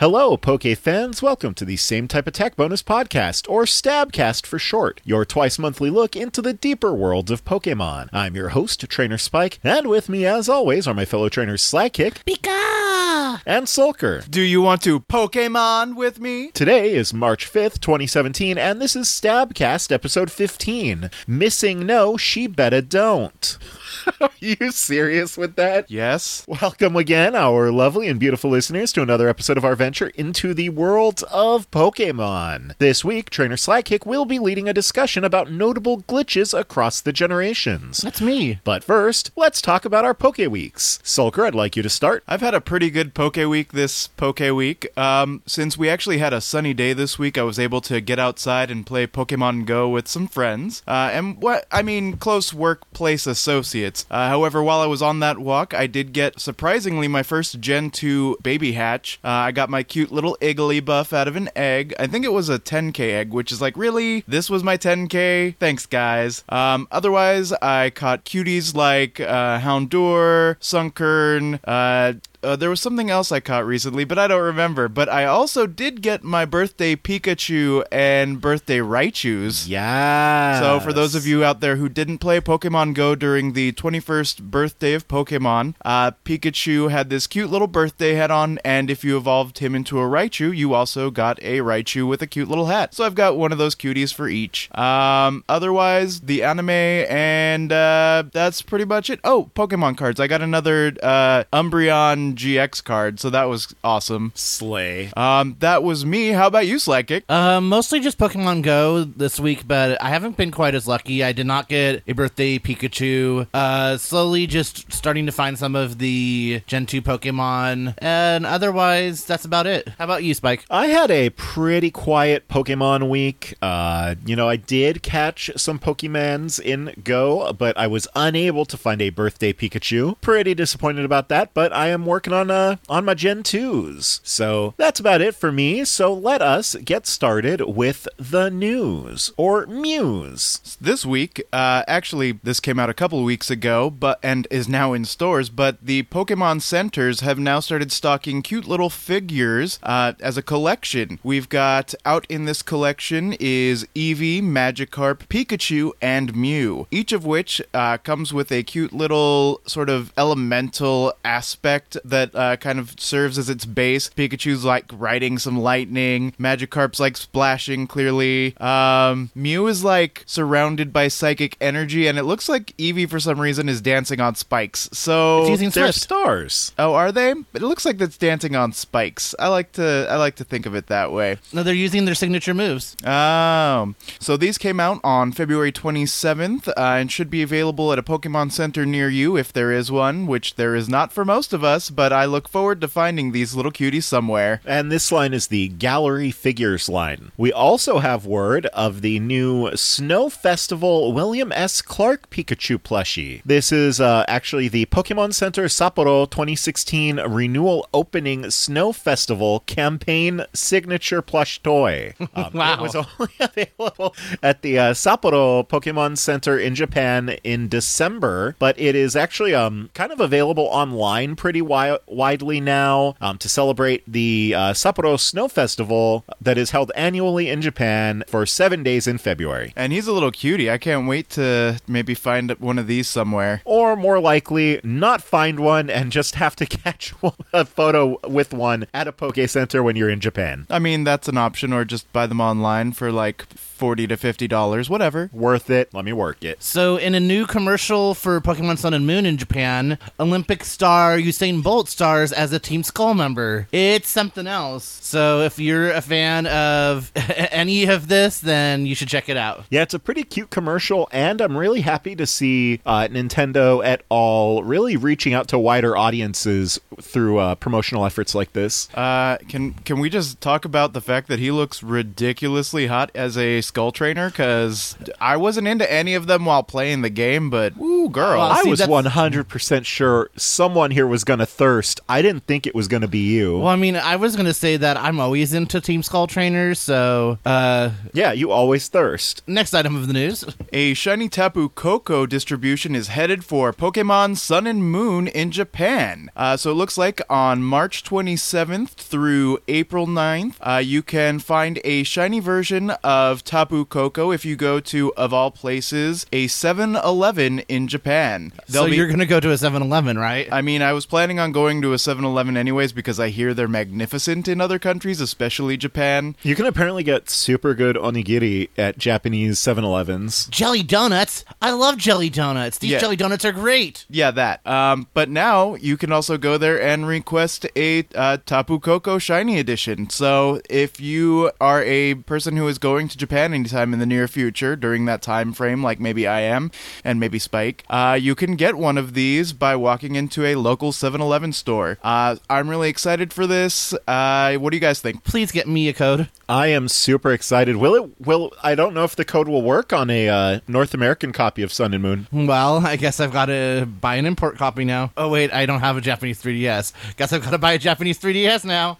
Hello, Poke fans. Welcome to the Same Type Attack Bonus Podcast, or Stabcast for short, your twice-monthly look into the deeper world of Pokemon. I'm your host, Trainer Spike, and with me, as always, are my fellow trainers Slakick, Pika! and Sulker. Do you want to Pokemon with me? Today is March 5th, 2017, and this is Stabcast episode 15. Missing no, she betta don't. Are you serious with that? Yes. Welcome again, our lovely and beautiful listeners, to another episode of our venture into the world of Pokemon. This week, Trainer Slakick will be leading a discussion about notable glitches across the generations. That's me. But first, let's talk about our Poke Weeks. Sulker, I'd like you to start. I've had a pretty good Poke Week this Poke Week. Since we actually had a sunny day this week, I was able to get outside and play Pokemon Go with some friends. Close workplace associates. However, while I was on that walk, I did get, surprisingly, my first Gen 2 baby hatch. I got my cute little Igglybuff out of an egg. I think it was a 10k egg, which is like, really? This was my 10k? Thanks, guys. Otherwise, I caught cuties like Houndour, Sunkern, there was something else I caught recently, but I don't remember. But I also did get my birthday Pikachu and birthday Raichus. Yeah. So for those of you out there who didn't play Pokemon Go during the 21st birthday of Pokemon, Pikachu had this cute little birthday hat on, and if you evolved him into a Raichu, you also got a Raichu with a cute little hat. So I've got one of those cuties for each. Otherwise, the anime, and that's pretty much it. Oh, Pokemon cards. I got another Umbreon GX card, so that was awesome. Slay. That was me. How about you, Slakick? Mostly just Pokemon Go this week, but I haven't been quite as lucky. I did not get a birthday Pikachu. Slowly just starting to find some of the Gen 2 Pokemon, and otherwise, that's about it. How about you, Spike? I had a pretty quiet Pokemon week. I did catch some Pokemons in Go, but I was unable to find a birthday Pikachu. Pretty disappointed about that, but I am working on my Gen 2s. So that's about it for me. So let us get started with the news, or Muse. This week, actually, this came out a couple of weeks ago, and is now in stores, but the Pokemon centers have now started stocking cute little figures as a collection. We've got, out in this collection is Eevee, Magikarp, Pikachu, and Mew, each of which comes with a cute little sort of elemental aspect that kind of serves as its base. Pikachu's like riding some lightning. Magikarp's like splashing clearly. Mew is like surrounded by psychic energy, and it looks like Eevee for some reason is dancing on spikes. So It's using They're Swift. stars. Oh, are they? It looks like it's dancing on spikes. I like to think of it that way. No, they're using their signature moves. Oh. So these came out on February 27th and should be available at a Pokemon Center near you if there is one, which there is not for most of us, but I look forward to finding these little cuties somewhere. And this line is the Gallery Figures line. We also have word of the new Snow Festival William S. Clark Pikachu plushie. This is actually the Pokemon Center Sapporo 2016 Renewal Opening Snow Festival Campaign Signature Plush Toy. Wow. It was only available at the Sapporo Pokemon Center in Japan in December, but it is actually kind of available online pretty widely now to celebrate the Sapporo Snow Festival that is held annually in Japan for 7 days in February. And he's a little cutie. I can't wait to maybe find one of these somewhere. Or more likely, not find one and just have to catch a photo with one at a Poke Center when you're in Japan. I mean, that's an option, or just buy them online for like $40 to $50, whatever. Worth it. Let me work it. So, in a new commercial for Pokemon Sun and Moon in Japan, Olympic star Usain Bolt stars as a Team Skull member. It's something else. So, if you're a fan of any of this, then you should check it out. Yeah, it's a pretty cute commercial, and I'm really happy to see Nintendo et al. Really reaching out to wider audiences through promotional efforts like this. Can we just talk about the fact that he looks ridiculously hot as a Skull Trainer, because I wasn't into any of them while playing the game, but ooh, girl. Well, I see, was that's- 100% sure someone here was going to thirst. I didn't think it was going to be you. Well, I mean, I was going to say that I'm always into Team Skull Trainers, so Yeah, you always thirst. next item of the news. A Shiny Tapu Koko distribution is headed for Pokemon Sun and Moon in Japan. So it looks like on March 27th through April 9th, you can find a shiny version of Tapu Koko if you go to, of all places, a 7-Eleven in Japan. So you're going to go to a 7-Eleven, right? I mean, I was planning on going to a 7-Eleven anyways because I hear they're magnificent in other countries, especially Japan. You can apparently get super good onigiri at Japanese 7-Elevens. Jelly donuts. I love jelly donuts. These Yeah. jelly donuts are great. Yeah, that. But now you can also go there and request a Tapu Koko Shiny Edition. So if you are a person who is going to Japan anytime in the near future during that time frame, like maybe I am, and maybe Spike, you can get one of these by walking into a local 7-Eleven store. I'm really excited for this. What do you guys think? Please get me a code. I am super excited. Will I don't know if the code will work on a North American copy of Sun and Moon. Well, I guess I've got to buy an import copy now. Oh, wait, I don't have a Japanese 3DS. Guess I've got to buy a Japanese 3DS now.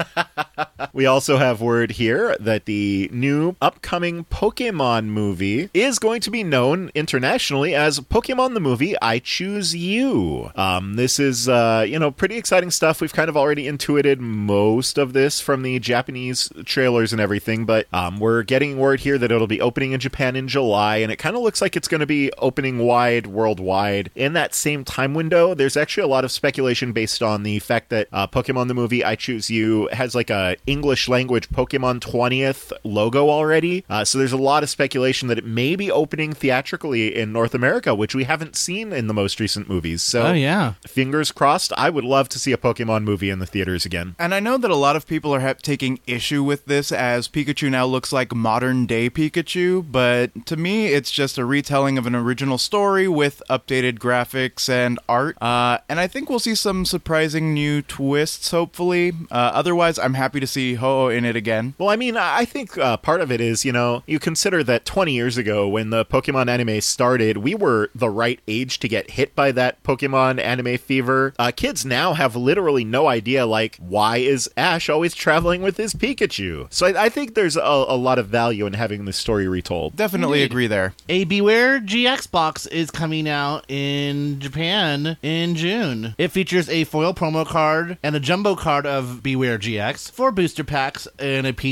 We also have word here that the new upcoming Pokemon movie is going to be known internationally as Pokemon the Movie I Choose You. This is, pretty exciting stuff. We've kind of already intuited most of this from the Japanese trailers and everything, but we're getting word here that it'll be opening in Japan in July, and it kind of looks like it's going to be opening wide worldwide in that same time window. There's actually a lot of speculation based on the fact that Pokemon the Movie I Choose You has like a English language Pokemon 20th logo already. So there's a lot of speculation that it may be opening theatrically in North America, which we haven't seen in the most recent movies. So Oh, yeah. fingers crossed. I would love to see a Pokemon movie in the theaters again. And I know that a lot of people are taking issue with this as Pikachu now looks like modern day Pikachu, but to me it's just a retelling of an original story with updated graphics and art. And I think we'll see some surprising new twists, hopefully. Otherwise, I'm happy to see Ho-Oh in it again. Well, I mean, I think part of it is, you consider that 20 years ago when the Pokemon anime started, we were the right age to get hit by that Pokemon anime fever. Kids now have literally no idea, like, why is Ash always traveling with his Pikachu? So I think there's a lot of value in having this story retold. Definitely agree there. A Beware GX box is coming out in Japan in June. It features a foil promo card and a jumbo card of Beware GX, 4 booster packs, and a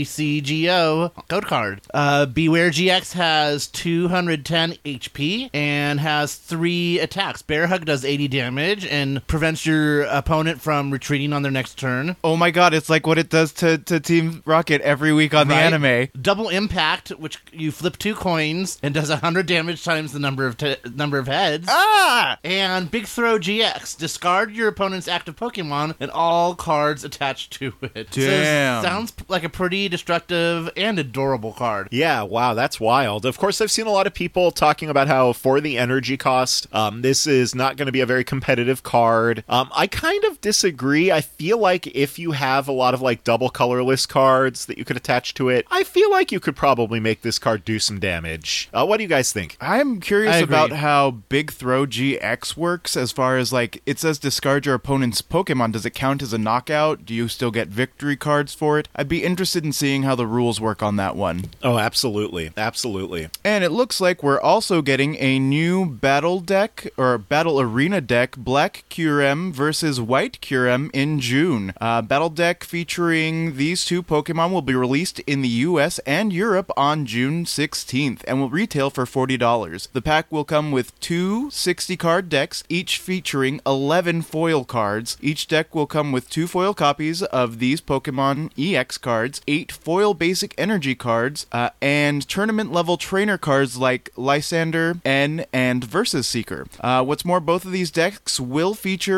PTCGO code card. Beware GX has 210 HP and has 3 attacks. Bear Hug does 80 damage and prevents your opponent from retreating on their next turn. Oh my god, it's like what it does to Team Rocket every week on the Right? anime. Double Impact, which you flip 2 coins and does 100 damage times the number of heads. Ah! And Big Throw GX, discard your opponent's active Pokemon and all cards attached to it. Damn. So sounds like a pretty destructive and adorable card. Yeah, wow, that's wild. Of course, I've seen a lot of people talking about how for the energy cost, this is not going to be a very competitive card. I kind of disagree. I feel like if you have a lot of like double colorless cards that you could attach to it, I feel like you could probably make this card do some damage. What do you guys think? I'm curious I agree. about how Big Throw GX works as far as like it says discard your opponent's Pokemon. Does it count as a knockout? Do you still get victory cards for it? I'd be interested in seeing how the rules work on that one. Oh, absolutely. Absolutely. And it looks like we're also getting a new battle deck or battle arena deck, Black Kyurem versus White Kyurem in June. Battle deck featuring these 2 Pokemon will be released in the US and Europe on June 16th and will retail for $40. The pack will come with 2 60-card decks, each featuring 11 foil cards. Each deck will come with 2 foil copies of these Pokemon EX cards, 8 foil basic energy cards, and tournament-level trainer cards like Lysander, N, and Versus Seeker. What's more, both of these decks will feature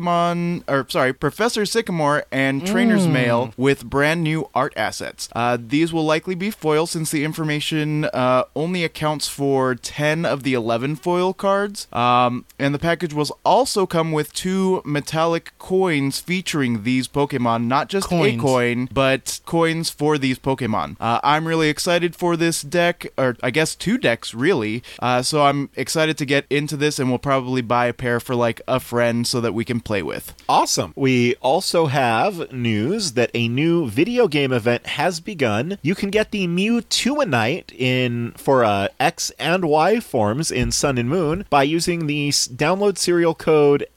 Professor Sycamore and Trainer's Mail with brand new art assets. These will likely be foil since the information only accounts for 10 of the 11 foil cards. And the package will also come with 2 metallic coins featuring these Pokemon, not just a coin, but coins for these Pokemon. I'm really excited for this deck, or I guess 2 decks, really. So I'm excited to get into this, and we'll probably buy a pair for, like, a friend so that we can play with. Awesome. We also have news that a new video game event has begun. You can get the Mewtwoanite for X and Y forms in Sun and Moon by using the download serial code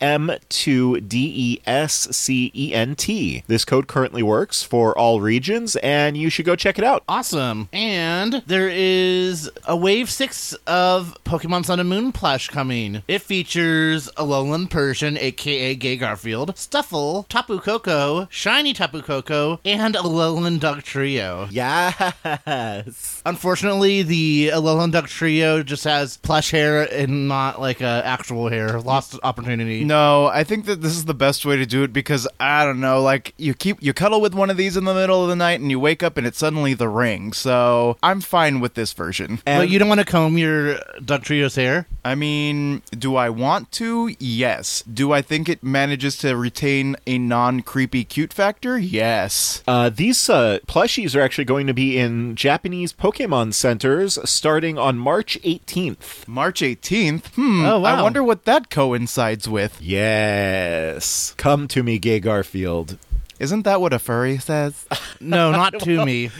M2DESCENT. This code currently works for all regions, and you should go check it out. Awesome. And there is a Wave 6 of Pokemon Sun and Moon plush coming. It features Alolan Persian, aka Gay Garfield, Stuffle, Tapu Koko, Shiny Tapu Koko, and Alolan Dugtrio. Yes. Unfortunately, the Alolan Dugtrio just has plush hair and not like actual hair. Lost opportunity. No, I think that this is the best way to do it because, I don't know, like, you cuddle with one of these in the middle of the night and you wake up and it's suddenly the ring. So I'm fine with this version. But you don't want to comb your Dugtrio's hair? I mean, do I want to? Yes. Do I think it manages to retain a non-creepy cute factor? Yes. These plushies are actually going to be in Japanese Pokemon centers starting on March 18th. March 18th? Oh, wow. I wonder what that coincides with. Yes. Come to me, Gay Garfield. Isn't that what a furry says? No, not to me.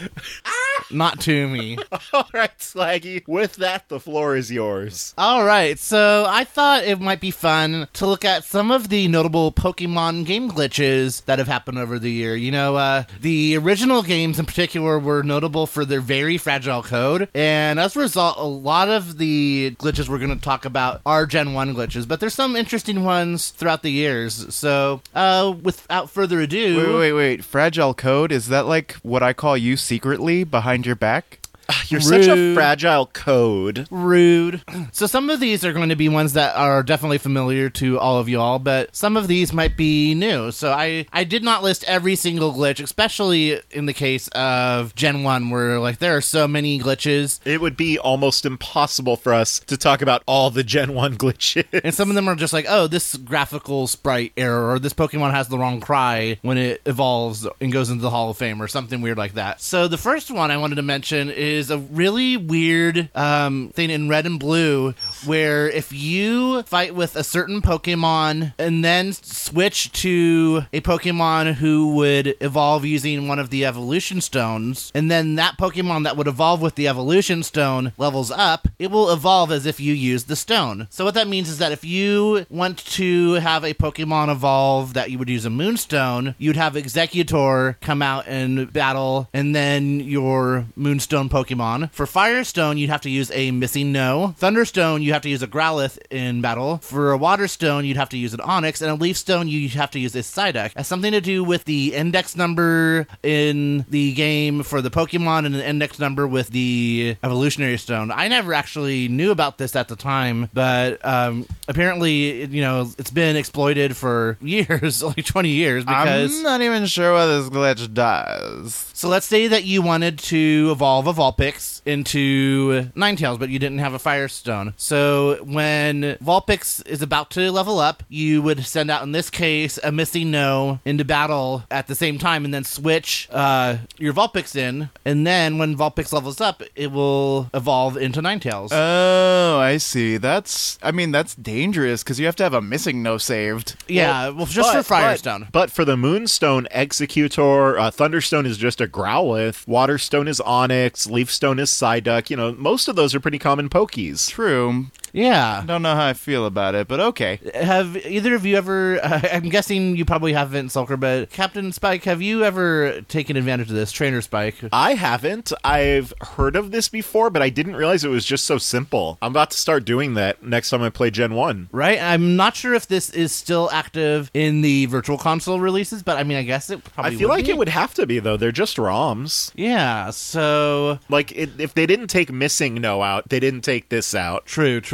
Not to me. All right, Slaggy. With that, the floor is yours. All right, so I thought it might be fun to look at some of the notable Pokemon game glitches that have happened over the year. You know, the original games in particular were notable for their very fragile code, and as a result, a lot of the glitches we're going to talk about are Gen 1 glitches, but there's some interesting ones throughout the years. So, without further ado... Wait. Fragile code? Is that like what I call you secretly behind your back? You're such a fragile code. Rude. So some of these are going to be ones that are definitely familiar to all of you all, but some of these might be new. So I did not list every single glitch, especially in the case of Gen 1, where like there are so many glitches. It would be almost impossible for us to talk about all the Gen 1 glitches. And some of them are just like, oh, this graphical sprite error, or this Pokemon has the wrong cry when it evolves and goes into the Hall of Fame, or something weird like that. So the first one I wanted to mention is a really weird thing in Red and Blue, where if you fight with a certain Pokemon and then switch to a Pokemon who would evolve using one of the evolution stones, and then that Pokemon that would evolve with the evolution stone levels up, it will evolve as if you used the stone. So what that means is that if you want to have a Pokemon evolve that you would use a Moonstone, you'd have Executor come out and battle, and then your Moonstone Pokemon. For Firestone, you'd have to use a Missing No. Thunderstone, you have to use a Growlithe in battle. For a Waterstone, you'd have to use an Onix. And a Leaf Stone, you'd have to use a Psyduck. It has something to do with the index number in the game for the Pokemon and an index number with the Evolutionary Stone. I never actually knew about this at the time, but apparently, you know, it's been exploited for years, like 20 years, because... I'm not even sure what this glitch does. So let's say that you wanted to evolve a Vulpix into Ninetales, but you didn't have a Firestone. So when Vulpix is about to level up, you would send out, in this case, a Missing No into battle at the same time, and then switch your Vulpix in, and then when Vulpix levels up, it will evolve into Ninetales. Oh, I see. That's dangerous, because you have to have a Missing No saved. Yeah, well, just for Firestone. But for the Moonstone, Executor, Thunderstone is just a Growlithe, Waterstone is Onix, Leafstone is Psyduck. You know, most of those are pretty common Pokies. True. Yeah. I don't know how I feel about it, but okay. Have either of you ever, I'm guessing you probably haven't, Sulker, but Captain Spike, have you ever taken advantage of this, Trainer Spike? I haven't. I've heard of this before, but I didn't realize it was just so simple. I'm about to start doing that next time I play Gen 1. Right? I'm not sure if this is still active in the Virtual Console releases, but I mean, I guess it probably I feel like be. it would have to be, though. They're just ROMs. Yeah, so... Like, if they didn't take Missing No out, they didn't take this out. True.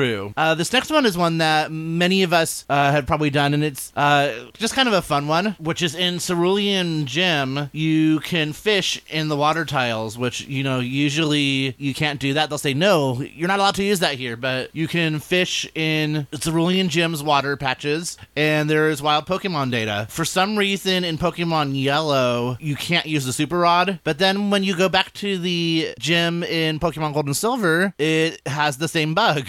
true. This next one is one that many of us had probably done, and it's just kind of a fun one, which is in Cerulean Gym. You can fish in the water tiles, which, usually you can't do that. They'll say, no, you're not allowed to use that here, but you can fish in Cerulean Gym's water patches, and there's wild Pokemon data. For some reason, in Pokemon Yellow, you can't use the Super Rod, but then when you go back to the gym in Pokemon Gold and Silver, it has the same bug.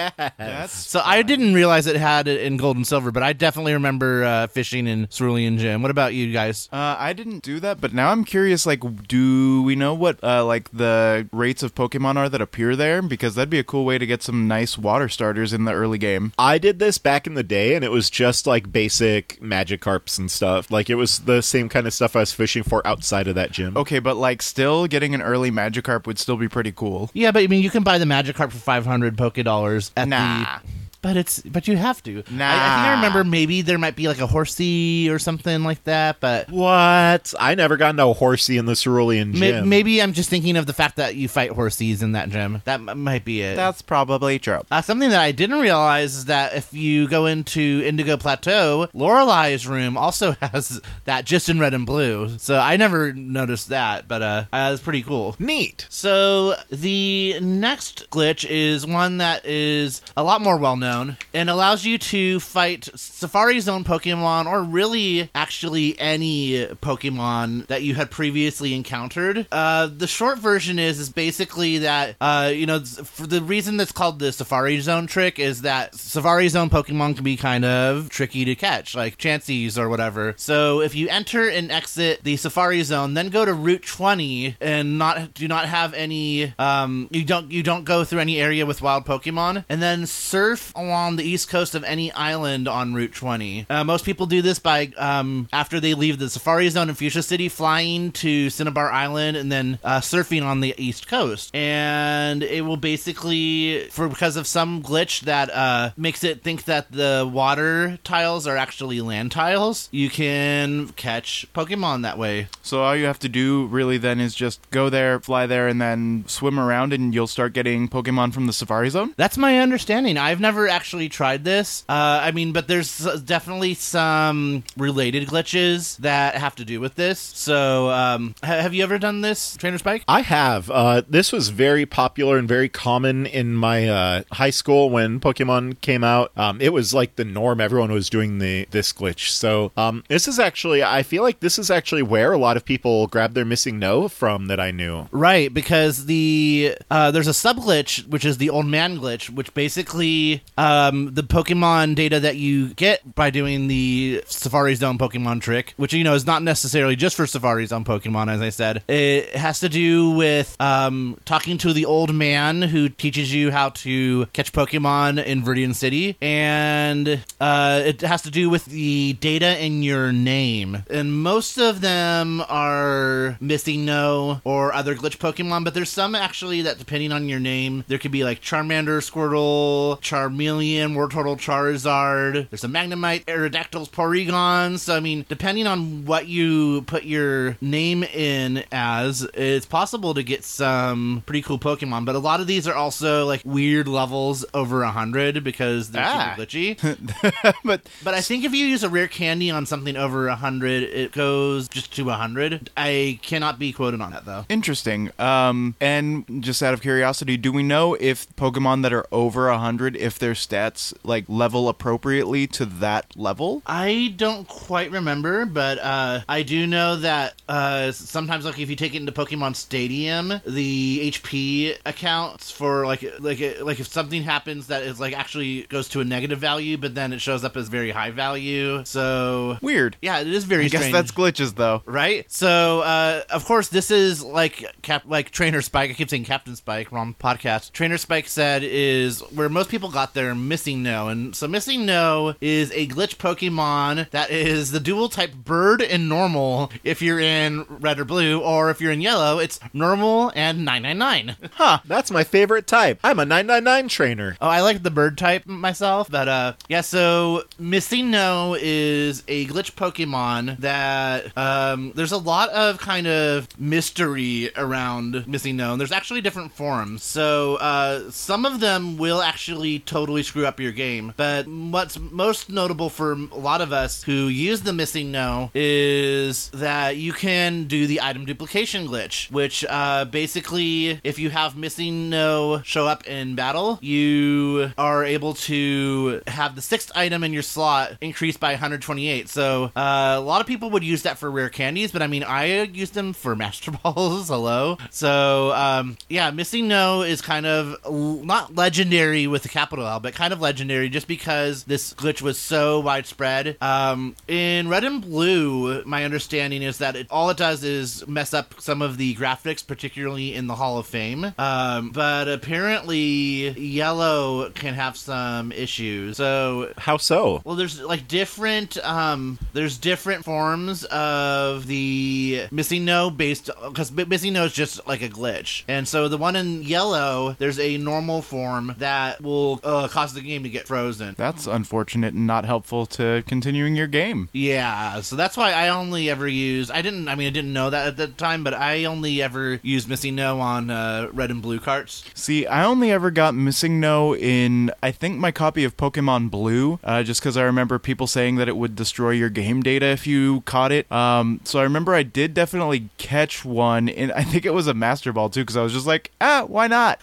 Yes. So I didn't realize it had it in Gold and Silver, but I definitely remember fishing in Cerulean Gym. What about you guys? I didn't do that, but now I'm curious, do we know what, the rates of Pokemon are that appear there? Because that'd be a cool way to get some nice water starters in the early game. I did this back in the day, and it was just basic Magikarps and stuff. It was the same kind of stuff I was fishing for outside of that gym. Okay, but still getting an early Magikarp would still be pretty cool. Yeah, but you can buy the Magikarp for 500 Pokédollars at Nah. But you have to. Nah. I think I remember maybe there might be a Horsey or something like that, but What? I never got no Horsey in the Cerulean Gym. maybe I'm just thinking of the fact that you fight Horseys in that gym. That might be it. That's probably true. Something that I didn't realize is that if you go into Indigo Plateau, Lorelei's room also has that just in red and blue. So I never noticed that, but it's pretty cool. Neat. So the next glitch is one that is a lot more well-known and allows you to fight Safari Zone Pokemon, or really actually any Pokemon that you had previously encountered. The short version is basically that, for the reason that's called the Safari Zone trick is that Safari Zone Pokemon can be kind of tricky to catch, like Chanseys or whatever. So if you enter and exit the Safari Zone, then go to Route 20 and do not have any, you don't go through any area with wild Pokemon, and then surf along the east coast of any island on Route 20. Most people do this by, after they leave the Safari Zone in Fuchsia City, flying to Cinnabar Island and then surfing on the east coast. And it will basically, because of some glitch that makes it think that the water tiles are actually land tiles, you can catch Pokemon that way. So all you have to do really then is just go there, fly there, and then swim around, and you'll start getting Pokemon from the Safari Zone? That's my understanding. I've never actually tried this. But there's definitely some related glitches that have to do with this. So, have you ever done this, Trainer Spike? I have. This was very popular and very common in my high school when Pokemon came out. It was the norm. Everyone was doing this glitch. So this is actually, I feel like this is actually where a lot of people grab their missing no from that I knew. Right, because there's a sub-glitch, which is the old man glitch, which basically the Pokemon data that you get by doing the Safari Zone Pokemon trick, which, is not necessarily just for Safari Zone Pokemon, as I said. It has to do with talking to the old man who teaches you how to catch Pokemon in Viridian City, and it has to do with the data in your name. And most of them are missing no or other glitch Pokemon, but there's some actually that, depending on your name, there could be Charmander, Squirtle, Charmeleon, Wartortle, Charizard. There's a Magnemite, Aerodactyls, Porygon. So, depending on what you put your name in as, it's possible to get some pretty cool Pokemon. But a lot of these are also weird levels over 100 because they're super glitchy. But I think if you use a rare candy on something over 100, it goes just to 100. I cannot be quoted on that, though. Interesting. And just out of curiosity, do we know if Pokemon that are over 100, if their stats level appropriately to that level? I don't quite remember, but I do know that sometimes if you take it into Pokemon Stadium, the HP accounts for if something happens that is actually goes to a negative value, but then it shows up as very high value. So weird. Yeah, it is very I strange. guess that's glitches, though. Right? So, of course, this is like Trainer Spike. I keep saying Captain Spike, wrong podcast. Trainer Spike said is where most people got their acquire Missing No. And so Missing No is a glitch Pokemon that is the dual type bird and normal if you're in red or blue, or if you're in yellow, it's normal and 999. Huh, that's my favorite type. I'm a 999 trainer. Oh, I like the bird type myself, but yeah, so Missing No is a glitch Pokemon that there's a lot of kind of mystery around Missing No. There's actually different forms. So some of them will actually totally screw up your game, but what's most notable for a lot of us who use the Missing No is that you can do the item duplication glitch, which basically, if you have Missing No show up in battle, you are able to have the 6th item in your slot increased by 128. So a lot of people would use that for rare candies, but I mean, I use them for Master Balls. Hello. So yeah, Missing No is kind of not legendary with a capital L, but kind of legendary just because this glitch was so widespread. In Red and Blue, my understanding is that all it does is mess up some of the graphics, particularly in the Hall of Fame. But apparently Yellow can have some issues. So how so? Well, there's like different forms of the Missing No based, because Missing No is just like a glitch. And so the one in Yellow, there's a normal form that will cause the game to get frozen. That's unfortunate and not helpful to continuing your game. Yeah, so that's why I only ever use, I didn't know that at the time, but I only ever used Missing No on Red and Blue carts. See, I only ever got Missing No in, I think, my copy of Pokemon Blue, just because I remember people saying that it would destroy your game data if you caught it. So I remember I did definitely catch one, and I think it was a Master Ball too, because I was just like, why not?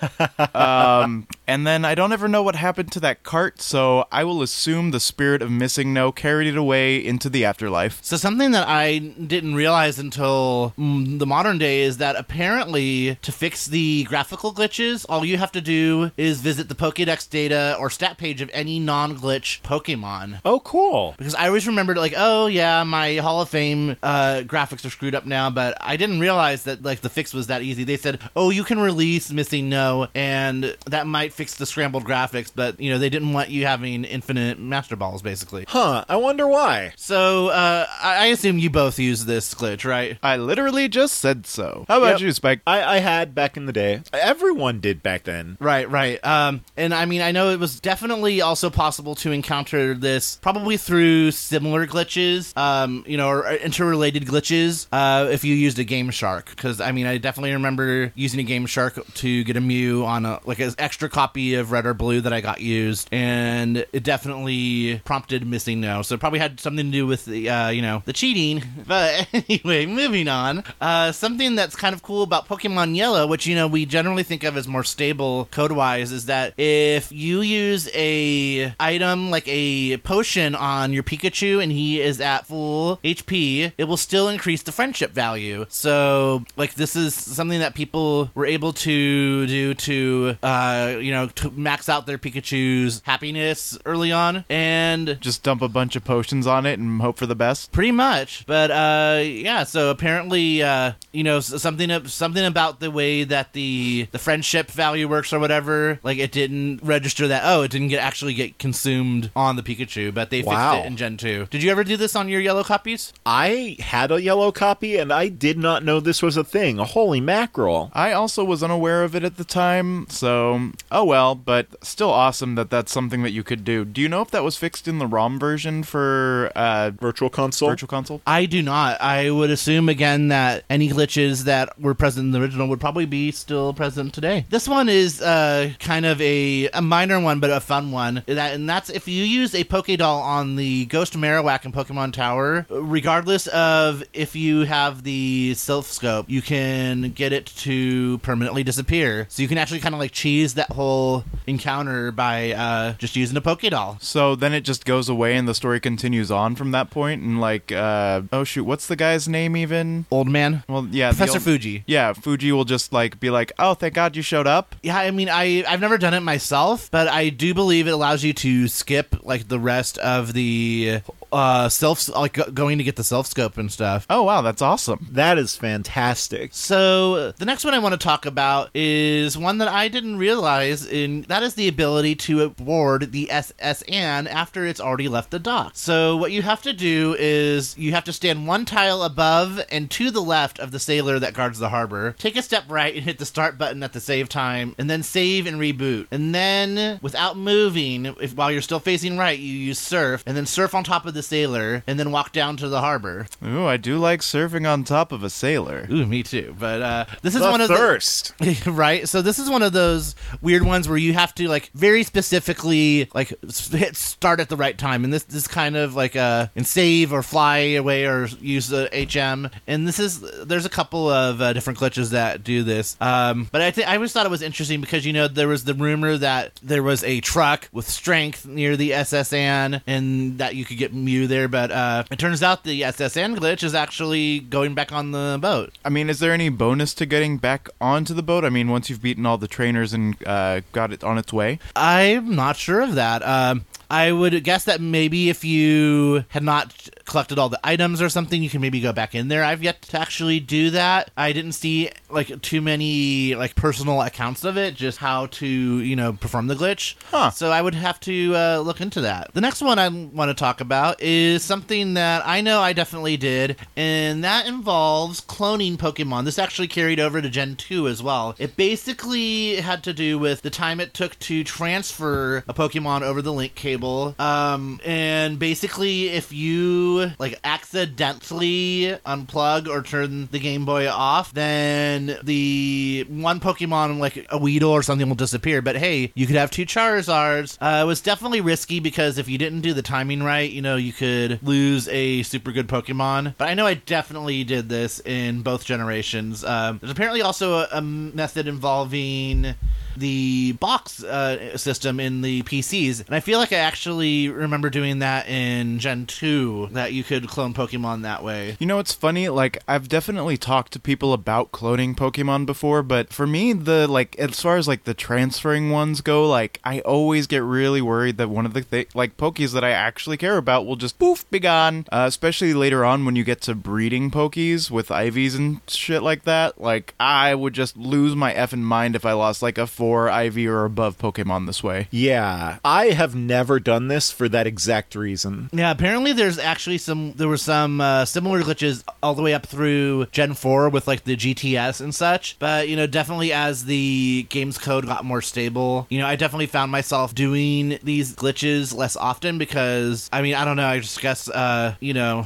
And then I don't ever know what happened to that cart, so I will assume the spirit of Missing No carried it away into the afterlife. So something that I didn't realize until the modern day is that apparently to fix the graphical glitches, all you have to do is visit the Pokédex data or stat page of any non-glitch Pokemon. Oh, cool. Because I always remembered like, oh yeah, my Hall of Fame graphics are screwed up now, but I didn't realize that like the fix was that easy. They said, oh, you can release Missing No, and that might fix the scrambled graphics, but you know, they didn't want you having infinite Master Balls, basically. Huh, I wonder why. So, I assume you both use this glitch, right? I literally just said so. How about you, Spike? I had back in the day. Everyone did back then. Right. And I mean, I know it was definitely also possible to encounter this probably through similar glitches, or interrelated glitches, if you used a Game Shark. Because, I mean, I definitely remember using a Game Shark to get a Mew on an extra copy of Red or Blue that I got used, and it definitely prompted Missing No. So it probably had something to do with the cheating. But anyway, moving on. Something that's kind of cool about Pokemon Yellow, which, we generally think of as more stable code-wise, is that if you use a item like a potion on your Pikachu and he is at full HP, it will still increase the friendship value. So, this is something that people were able to do to max out their Pikachu's happiness early on, and just dump a bunch of potions on it and hope for the best. Pretty much. But yeah, so apparently something about the way that the friendship value works or whatever, it didn't register that it didn't actually get consumed on the Pikachu, but they fixed it in Gen 2. Did you ever do this on your Yellow copies? I had a Yellow copy and I did not know this was a thing. Holy mackerel. I also was unaware of it at the time, so oh well, but still awesome that that's something that you could do. Do you know if that was fixed in the ROM version for Virtual Console? I do not. I would assume again that any glitches that were present in the original would probably be still present today. This one is kind of a minor one, but a fun one. And that's if you use a Pokédoll on the Ghost Marowak in Pokemon Tower, regardless of if you have the Sylph Scope, you can get it to permanently disappear. So you can actually kind of cheese that whole encounter by just using a Pokédoll. So then it just goes away and the story continues on from that point, and oh shoot, what's the guy's name even? Old man? Well, yeah. Professor Fuji. Yeah, Fuji will just be like, oh, thank God you showed up. Yeah, I mean, I've never done it myself, but I do believe it allows you to skip the rest of the going to get the self scope and stuff. Oh, wow, that's awesome. That is fantastic. So the next one I want to talk about is one that I didn't realize, and that is the ability to board the SS Anne after it's already left the dock. So what you have to do is you have to stand one tile above and to the left of the sailor that guards the harbor. Take a step right and hit the start button at the save time, and then save and reboot. And then, without moving, while you're still facing right, you use surf, and then surf on top of the sailor, and then walk down to the harbor. Ooh, I do like surfing on top of a sailor. Ooh, me too. But this is The one of thirst. right? So this is one of those weird ones where you have to like very specifically like hit start at the right time, and this is kind of like and save or fly away or use the HM. And there's a couple of different glitches that do this. But I always thought it was interesting because there was the rumor that there was a truck with strength near the SS Anne and that you could get Mew there, but it turns out the SS Anne glitch is actually going back on the boat. I mean, is there any bonus to getting back onto the boat? I mean, once you've beaten all the trainers and got it on its way? I'm not sure of that. I would guess that maybe if you had not collected all the items or something, you can maybe go back in there. I've yet to actually do that. I didn't see like too many like personal accounts of it, just how to, perform the glitch. Huh. So I would have to look into that. The next one I want to talk about is something that I know I definitely did, and that involves cloning Pokemon. This actually carried over to Gen 2 as well. It basically had to do with the time it took to transfer a Pokemon over the link cable. And basically if you like accidentally unplug or turn the Game Boy off, then the one Pokemon like a Weedle or something will disappear. But hey, you could have two Charizards. It was definitely risky because if you didn't do the timing right, you could lose a super good Pokemon. But I know I definitely did this in both generations. There's apparently also a method involving the box system in the PCs, and I feel like I actually remember doing that in Gen 2, that you could clone Pokemon that way. It's funny, like, I've definitely talked to people about cloning Pokemon before, but for me, as far as, like, the transferring ones go, like, I always get really worried that one of the, Pokies that I actually care about will just, poof, be gone, especially later on when you get to breeding Pokies with IVs and shit like that. Like, I would just lose my effing mind if I lost, like, a 4 IV or above Pokemon this way. Yeah, I have never done this for that exact reason. Yeah, apparently there were some similar glitches all the way up through Gen 4 with like the GTS and such, but definitely as the game's code got more stable, I definitely found myself doing these glitches less often because, I don't know, I just guess, Red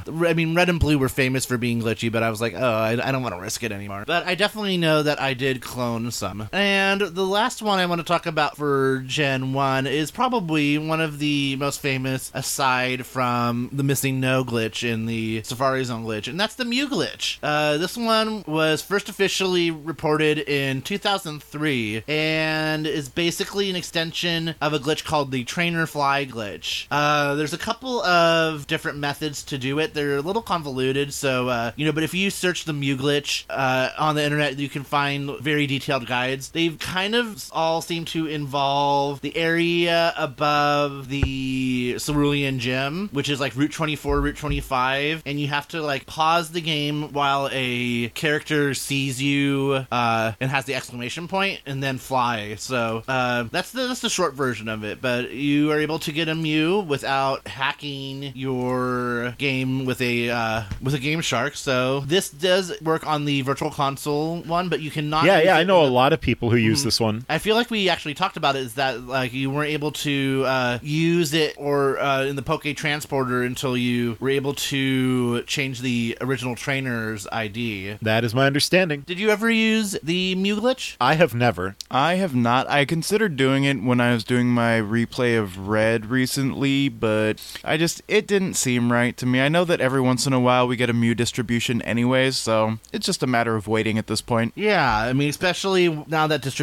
and Blue were famous for being glitchy, but I was like, I don't want to risk it anymore. But I definitely know that I did clone some. And the last one I want to talk about for Gen 1 is probably one of the most famous aside from the missing no glitch in the Safari Zone glitch, and that's the Mew glitch. This one was first officially reported in 2003 and is basically an extension of a glitch called the Trainer Fly glitch. There's a couple of different methods to do it. They're a little convoluted, so but if you search the Mew glitch on the internet, you can find very detailed guides. They've kind of all seem to involve the area above the Cerulean Gym, which is like Route 24, Route 25, and you have to like pause the game while a character sees you and has the exclamation point and then fly. So that's the short version of it, but you are able to get a Mew without hacking your game with a Game Shark. So this does work on the Virtual Console one, but you cannot. Yeah, I know a lot of people who use this one. I feel like we actually talked about it, is that like you weren't able to use it or in the Poke Transporter until you were able to change the original trainer's ID. That is my understanding. Did you ever use the Mew glitch? I have never. I have not. I considered doing it when I was doing my replay of Red recently, but it didn't seem right to me. I know that every once in a while we get a Mew distribution anyways, so it's just a matter of waiting at this point. Yeah, especially now that distributions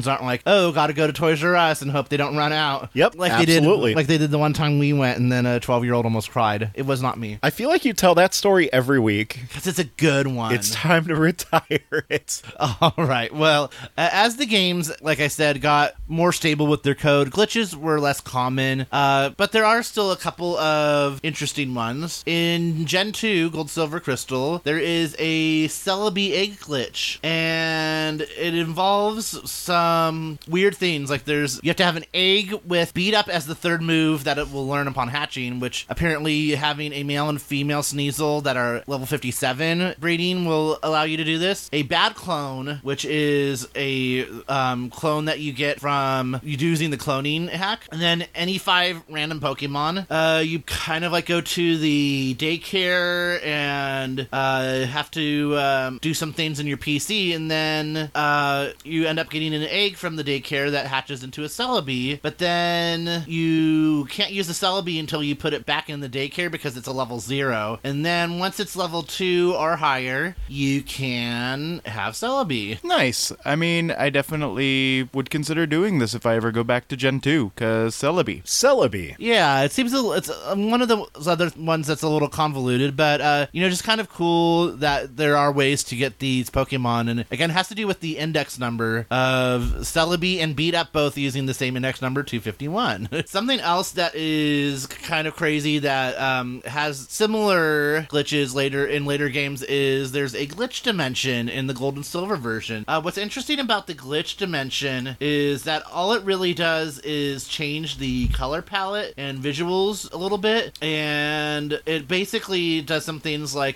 aren't like, oh, gotta go to Toys R Us and hope they don't run out. Yep, like absolutely. They did the one time we went and then a 12-year-old almost cried. It was not me. I feel like you tell that story every week. Because it's a good one. It's time to retire it. All right. Well, as the games, like I said, got more stable with their code, glitches were less common, but there are still a couple of interesting ones. In Gen 2, Gold, Silver, Crystal, there is a Celebi egg glitch, and it involves some weird things. Like you have to have an egg with Beat Up as the third move that it will learn upon hatching, which apparently having a male and female Sneasel that are level 57 breeding will allow you to do this. A Bad Clone, which is a clone that you get from using the cloning hack. And then any 5 random Pokemon. You kind of like go to the daycare and have to do some things in your PC, and then you end up getting an egg from the daycare that hatches into a Celebi, but then you can't use the Celebi until you put it back in the daycare because it's a level 0. And then once it's level 2 or higher, you can have Celebi. Nice. I mean, I definitely would consider doing this if I ever go back to Gen 2, because Celebi. Celebi. Yeah, it seems it's one of those other ones that's a little convoluted, but just kind of cool that there are ways to get these Pokemon, and again, it has to do with the index number of Celebi and Beat Up both using the same index number, 251. Something else that is kind of crazy that has similar glitches in later games is there's a glitch dimension in the Gold and Silver version. What's interesting about the glitch dimension is that all it really does is change the color palette and visuals a little bit, and it basically does some things like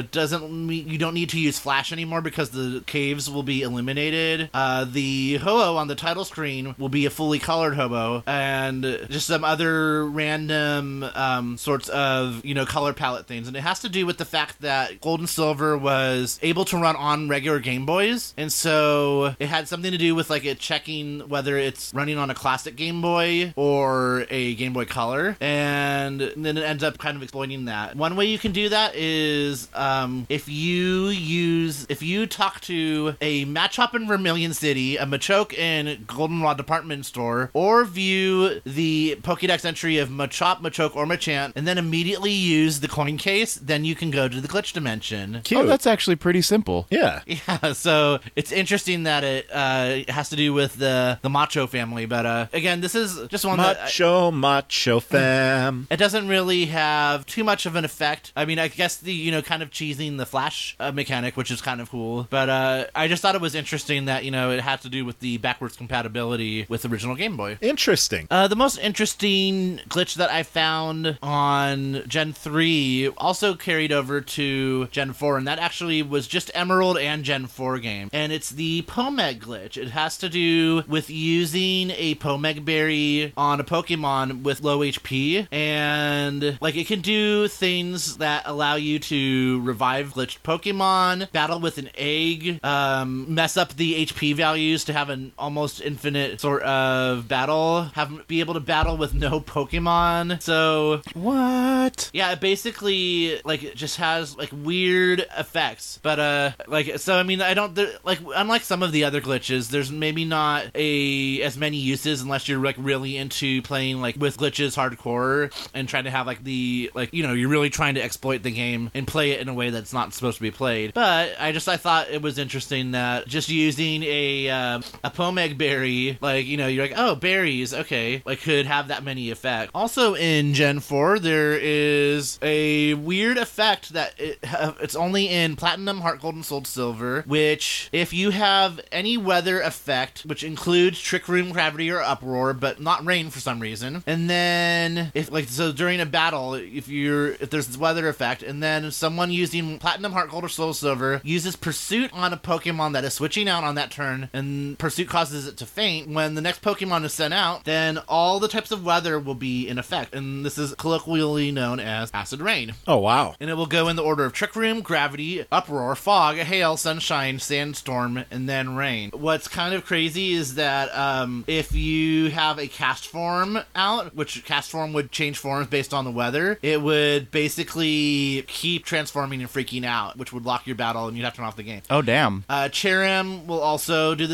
you don't need to use flash anymore because the caves will be eliminated. The Ho-Oh on the title screen will be a fully colored Ho-Oh, and just some other random sorts of color palette things. And it has to do with the fact that Gold and Silver was able to run on regular Game Boys, and so it had something to do with like it checking whether it's running on a classic Game Boy or a Game Boy Color, and then it ends up kind of exploiting that. One way you can do that is if you talk to a Machop in Vermilion City, a Machoke in Goldenrod Department Store, or view the Pokédex entry of Machop, Machoke, or Machamp, and then immediately use the coin case, then you can go to the glitch dimension. Cute. Oh, that's actually pretty simple. Yeah. Yeah, so it's interesting that it has to do with the Macho family, but again, this is just one Macho fam. It doesn't really have too much of an effect. I mean, I guess the, kind of cheesing the flash mechanic, which is kind of cool, but I just thought it was interesting that, it had to do with the backwards compatibility with the original Game Boy. Interesting. The most interesting glitch that I found on Gen 3 also carried over to Gen 4, and that actually was just Emerald and Gen 4 game, and it's the Pomeg glitch. It has to do with using a Pomeg berry on a Pokemon with low HP, and it can do things that allow you to revive glitched Pokemon, battle with an egg, mess up the HP values to have an almost infinite sort of battle, be able to battle with no Pokemon. So what? Yeah, it basically it just has weird effects, but so I mean, I don't unlike some of the other glitches, there's maybe not as many uses unless you're really into playing with glitches hardcore and trying to have you're really trying to exploit the game and play it in a way that's not supposed to be played. But I thought it was interesting that just using a Pomeg berry, you're like, oh, berries, okay, could have that many effects. Also in Gen 4, there is a weird effect that it's only in Platinum, Heart Gold, and Soul Silver, which if you have any weather effect, which includes Trick Room, Gravity, or Uproar, but not Rain for some reason, and then if during a battle, if there's this weather effect, and then someone using Platinum, Heart Gold, or Soul Silver uses Pursuit on a Pokemon that is switching out on that turn, and Pursuit causes it to faint, when the next Pokemon is sent out, then all the types of weather will be in effect, and this is colloquially known as Acid Rain. Oh, wow. And it will go in the order of Trick Room, Gravity, Uproar, Fog, Hail, Sunshine, Sandstorm, and then Rain. What's kind of crazy is that if you have a cast form out, which cast form would change forms based on the weather, it would basically keep transforming and freaking out, which would lock your battle and you'd have to turn off the game. Oh, damn. Cherim will also do the same because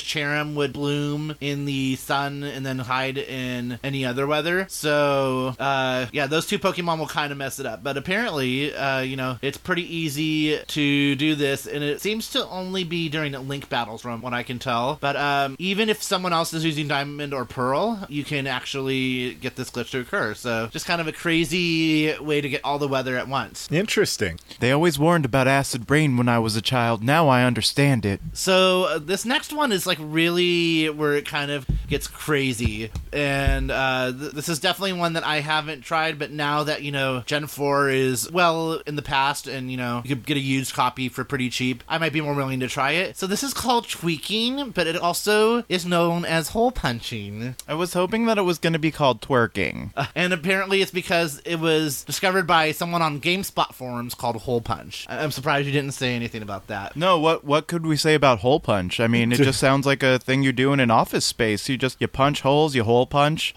Cherrim would bloom in the sun and then hide in any other weather. So, yeah, those two Pokemon will kind of mess it up. But apparently, it's pretty easy to do this, and it seems to only be during Link battles from what I can tell. But even if someone else is using Diamond or Pearl, you can actually get this glitch to occur. So just kind of a crazy way to get all the weather at once. Interesting. They always warned about acid rain when I was a child. Now I understand it. So this next one is like really where it kind of gets crazy. And this is definitely one that I haven't tried, but now that, Gen 4 is well in the past and, you could get a used copy for pretty cheap, I might be more willing to try it. So this is called tweaking, but it also is known as hole punching. I was hoping that it was going to be called twerking. And apparently it's because it was discovered by someone on GameSpot forums called Hole Punch. I'm surprised you didn't say anything about that. No, what could we say about hole punch? I mean, it just sounds like a thing you do in an office space. You punch holes, you hole punch.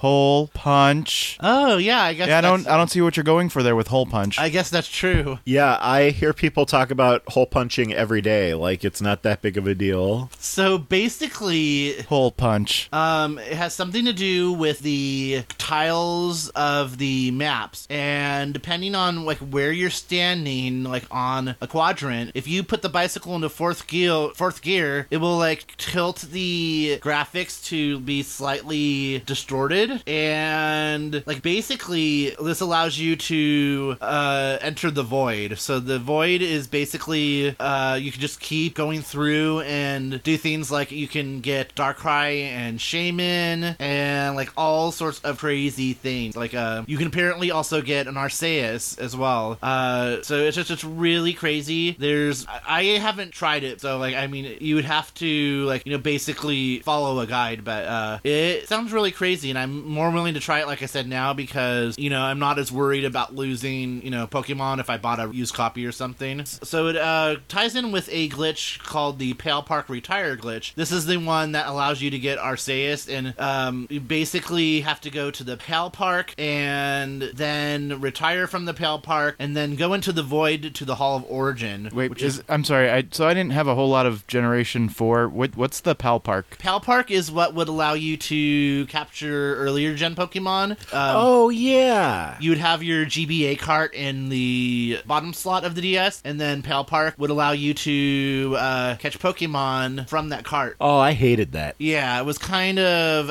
Oh, yeah, I guess. Yeah, I don't see what you're going for there with hole punch. I guess that's true. Yeah, I hear people talk about hole punching every day, like it's not that big of a deal. So basically, hole punch. It has something to do with the tiles of the maps, and depending on like where you're standing, like on a quadrant, if you put the bicycle into fourth gear, it will like tilt the graphics to be slightly distorted, and like basically this allows you to enter the void. So the void is basically you can just keep going through and do things like you can get Darkrai and Shaman and like all sorts of crazy things. Like you can apparently also get an Arceus as well. So it's really crazy. I haven't tried it, so like I mean you would have to like basically follow a guide, but it sounds really crazy, and I'm more willing to try it, like I said, now because I'm not as worried about losing Pokemon if I bought a used copy or something. So it ties in with a glitch called the Pale Park Retire glitch. This is the one that allows you to get Arceus, and you basically have to go to the Pale Park and then retire from the Pale Park and then go into the void to the Hall of Origin. Wait, I'm sorry. I didn't have a whole lot of Generation 4. What's the Pal Park? Pal Park is what would allow you to capture earlier gen Pokemon. Oh, yeah. You would have your GBA cart in the bottom slot of the DS, and then Pal Park would allow you to catch Pokemon from that cart. Oh, I hated that. Yeah, it was kind of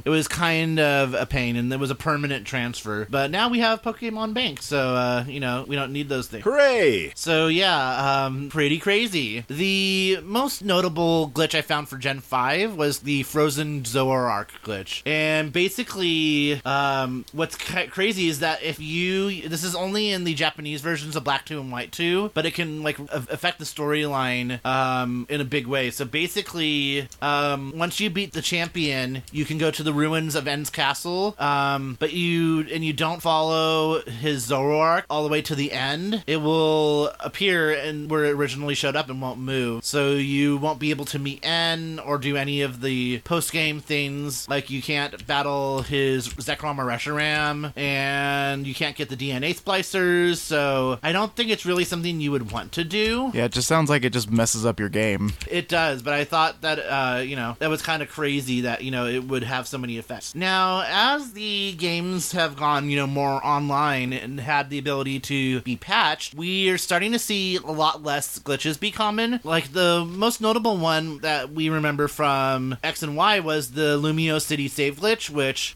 a pain, and it was a permanent transfer. But now we have Pokemon Bank, so we don't need those things. Hooray! So yeah, pretty crazy. The most notable glitch I found for Gen 5 was the Frozen Zoroark glitch. And basically, what's crazy is that this is only in the Japanese versions of Black 2 and White 2, but it can like affect the storyline in a big way. So basically, once you beat the champion, you can go to the ruins of End's Castle, but you don't follow his Zoroark all the way to the end. It will appear and where it originally showed up and won't move. So you won't be able to meet N or do any of the post-game things. Like you can't battle his Zekrom or Reshiram, and you can't get the DNA splicers. So I don't think it's really something you would want to do. Yeah, it just sounds like it just messes up your game. It does, but I thought that that was kind of crazy that it would have so many effects. Now, as the games have gone more online and had the ability to be patched, we are starting to see a lot less glitches be common. Like the most notable one that we remember from X and Y was the Lumio City save glitch, which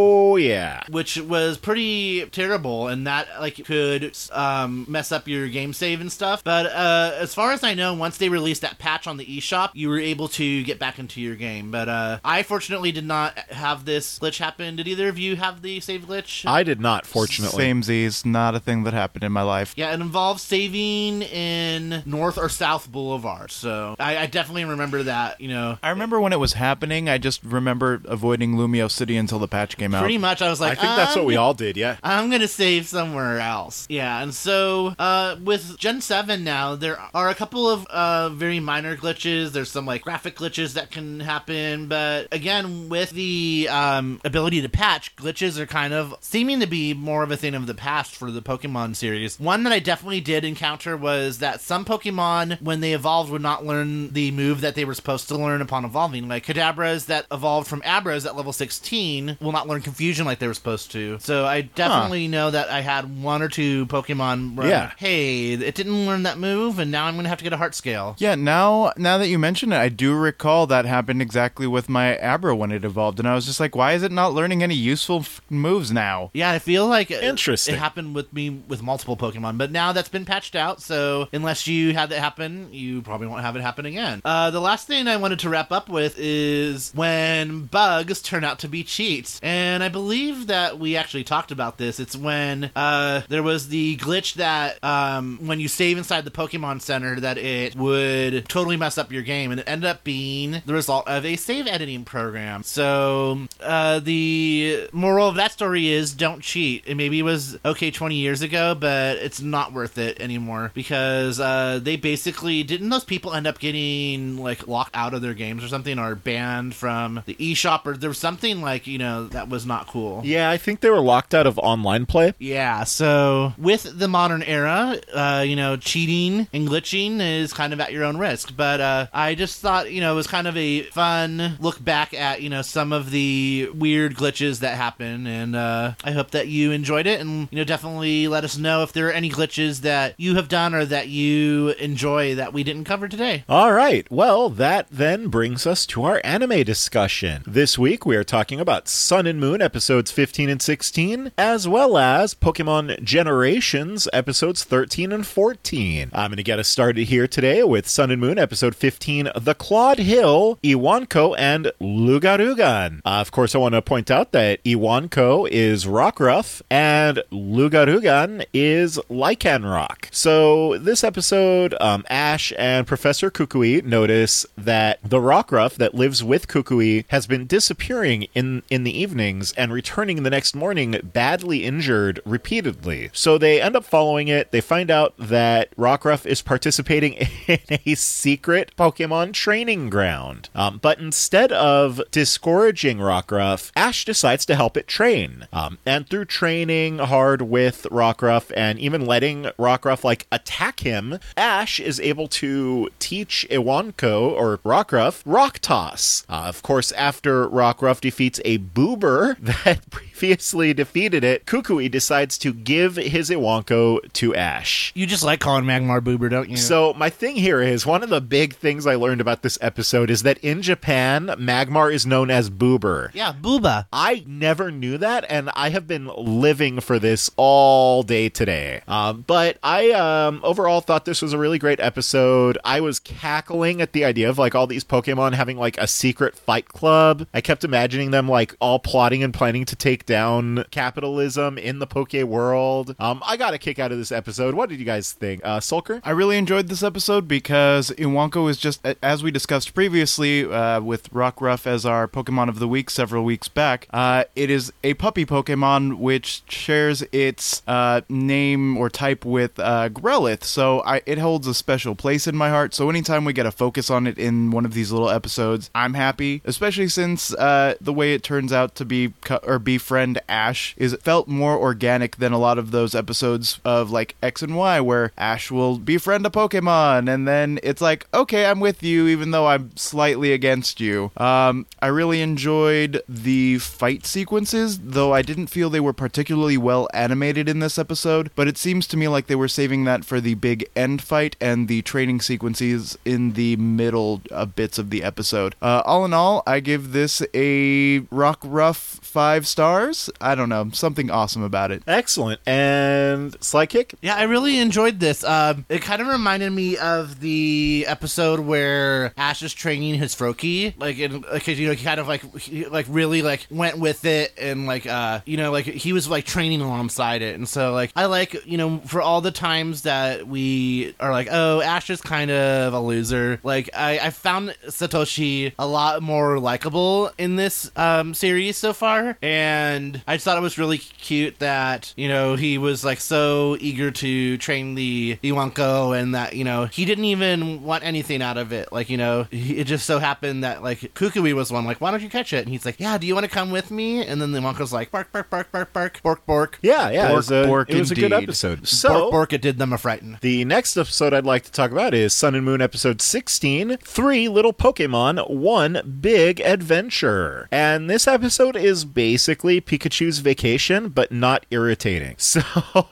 was pretty terrible, and that like could mess up your game save and stuff. But as far as I know, once they released that patch on the eShop, you were able to get back into your game. But I fortunately did not have this glitch happen. Did either of you have the save glitch? I did not, fortunately. Samesies, not a thing that happened in my life. Yeah, it involves saving in North or South Boulevard, so I definitely remember that, I remember when it was happening, I just remember avoiding Lumio City until the patch came out. Pretty much, I was like, I think that's what we all did, yeah. I'm gonna save somewhere else. Yeah, and so, with Gen 7 now, there are a couple of very minor glitches. There's some, like, graphic glitches that can happen, but again, with the ability to patch, glitches are kind of seeming to be more of a thing of the past for the Pokemon series. One that I definitely did encounter was that some Pokemon, when they evolved, would not learn the move that they were supposed to learn upon evolving. Like, Kadabras that evolved from Abras at level 16 will not learn Confusion like they were supposed to. So I definitely know that I had one or two Pokemon where, hey, it didn't learn that move, and now I'm going to have to get a Heart Scale. Yeah, now that you mention it, I do recall that happened exactly with my Abra when it evolved, and I was just like, why is it not learning any useful moves now? Yeah, I feel like Interesting. It happened with me with multiple Pokemon, but now that's been patched out, so unless you had that happen, you probably won't have it happen again. The last thing I wanted to wrap up with is when bugs turn out to be cheats, and I believe that we actually talked about this. It's when there was the glitch that when you save inside the Pokemon Center, that it would totally mess up your game, and it ended up being the result of a save editing program. So the moral of that story is don't cheat. And maybe it was okay 20 years ago, but it's not worth it anymore, because they basically didn't those people end up getting like locked out of their games or something, or banned from the eShop, or there was something like, that was not cool. Yeah, I think they were locked out of online play. Yeah, so with the modern era, cheating and glitching is kind of at your own risk. But I just thought, it was kind of a fun look back at, some of the weird glitches that happen. And I hope that you enjoyed it. And, definitely let us know if there are any glitches that you have done or that you enjoy that we didn't cover today. All right. Well, that then brings us to our anime discussion. This week, we are talking about Sun and Moon episodes 15 and 16, as well as Pokemon Generations episodes 13 and 14. I'm going to get us started here today with Sun and Moon episode 15, The Clawed Hill, Iwanko, and Lugarugan. Of course, I want to point out that Iwanko is Rockruff, and Lugarugan is Lycanroc. So this episode, Ash and Professor Kukui notice that the Rockruff that lives with Kukui has been disappearing in the evenings and returning the next morning badly injured repeatedly. So they end up following it. They find out that Rockruff is participating in a secret Pokemon training ground. But instead of discouraging Rockruff, Ash decides to help it train. And through training hard with Rockruff and even letting Rockruff attack him, Ash is able to teach Iwanko, or Rockruff, Rock Toss. Of course, after Rockruff defeats a Boober that previously defeated it, Kukui decides to give his Iwanko to Ash. You just like calling Magmar Boober, don't you? So my thing here is, one of the big things I learned about this episode is that in Japan, Magmar is known as Boober. Yeah, Booba. I never knew that, and I have been living for this all day today. But I overall thought this was a really great episode. I was cackling at the idea of all these Pokemon having a secret fight club. I kept imagining them all plotting and planning to take down capitalism in the Poke world. I got a kick out of this episode. What did you guys think? Sulker? I really enjoyed this episode because Iwanko is just, as we discussed previously with Rockruff as our Pokemon of the Week several weeks back, it is a puppy Pokemon which shares its name or type with Growlithe, so it holds a special place in my heart. So anytime we get a focus on it in one of these little episodes, I'm happy, especially since the way it turns out to befriend Ash felt more organic than a lot of those episodes of X and Y where Ash will befriend a Pokemon and then it's okay, I'm with you even though I'm slightly against you. I really enjoyed the fight sequences, though I didn't feel they were particularly well animated in this episode, but it seems to me like they were saving that for the big end fight and the training sequences in the middle bits of the episode. All in all, I give this a Rockruff 5 stars. I don't know, something awesome about it. Excellent. And Slykick? Yeah, I really enjoyed this. It kind of reminded me of the episode where Ash is training his Froakie. He kind of really went with it and he was training alongside it. And so I for all the times that we are oh, Ash is kind of a loser. I found Satoshi a lot more likable in this series so far, and I just thought it was really cute that he was so eager to train the Iwanko, and that he didn't even want anything out of it. It just so happened that Kukui was one why don't you catch it? And he's yeah, do you want to come with me? And then the Iwanko's bark bark bark bark bark bork bork. Yeah, Bork, it was a good indeed. episode. So bork bork, it did them a frighten. The next episode I'd like to talk about is Sun and Moon episode 16, 3 little Pokemon, one big adventure. And this episode is basically Pikachu's vacation, but not irritating. So,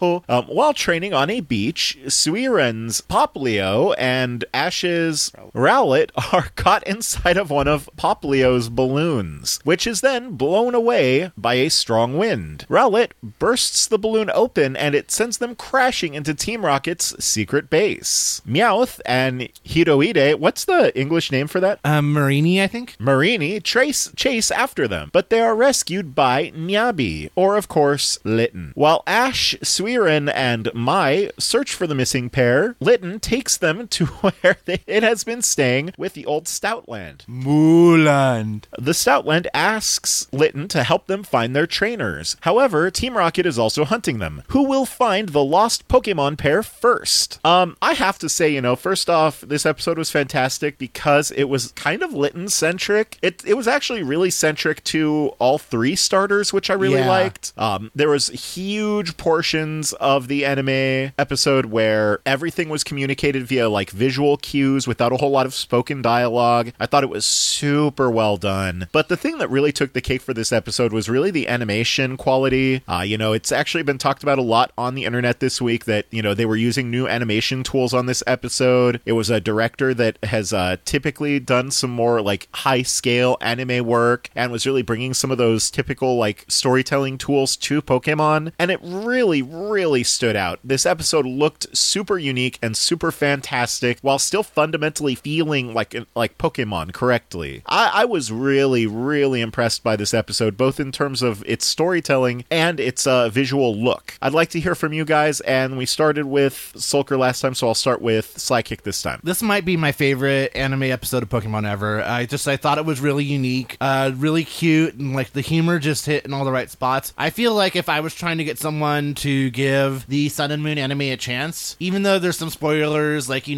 while training on a beach, Suiren's Poplio and Ash's Rowlet are caught inside of one of Poplio's balloons, which is then blown away by a strong wind. Rowlet bursts the balloon open and it sends them crashing into Team Rocket's secret base. Meowth and Hirohide, what's the English name for that? Marini, I think? Marini chase after them, but they are rescued by Nyabi, or of course, Litten. While Ash, Suiren, and Mai search for the missing pair, Litten takes them to where it has been staying with the old Stoutland. Mooland. The Stoutland asks Litten to help them find their trainers. However, Team Rocket is also hunting them. Who will find the lost Pokemon pair first? I have to say, first off, this episode was fantastic because it was kind of Litten-centric. It was actually really centric to all three starters, which I really liked. There was huge portions of the anime episode where everything was communicated via visual cues without a whole lot of spoken dialogue. I thought it was super well done. But the thing that really took the cake for this episode was really the animation quality. It's actually been talked about a lot on the internet this week that, they were using new animation tools on this episode. It was a director that has typically done some more high-scale anime work and was really bringing some of those typical storytelling tools to Pokemon, and it really, really stood out. This episode looked super unique and super fantastic while still fundamentally feeling like Pokemon correctly. I was really, really impressed by this episode, both in terms of its storytelling and its visual look. I'd like to hear from you guys, and we started with Sulker last time, so I'll start with Slykick this time. This might be my favorite anime episode of Pokemon ever. I thought it was really unique, really cute, and the humor just hit in all the right spots. I feel like if I was trying to get someone to give the Sun and Moon anime a chance, even though there's some spoilers, that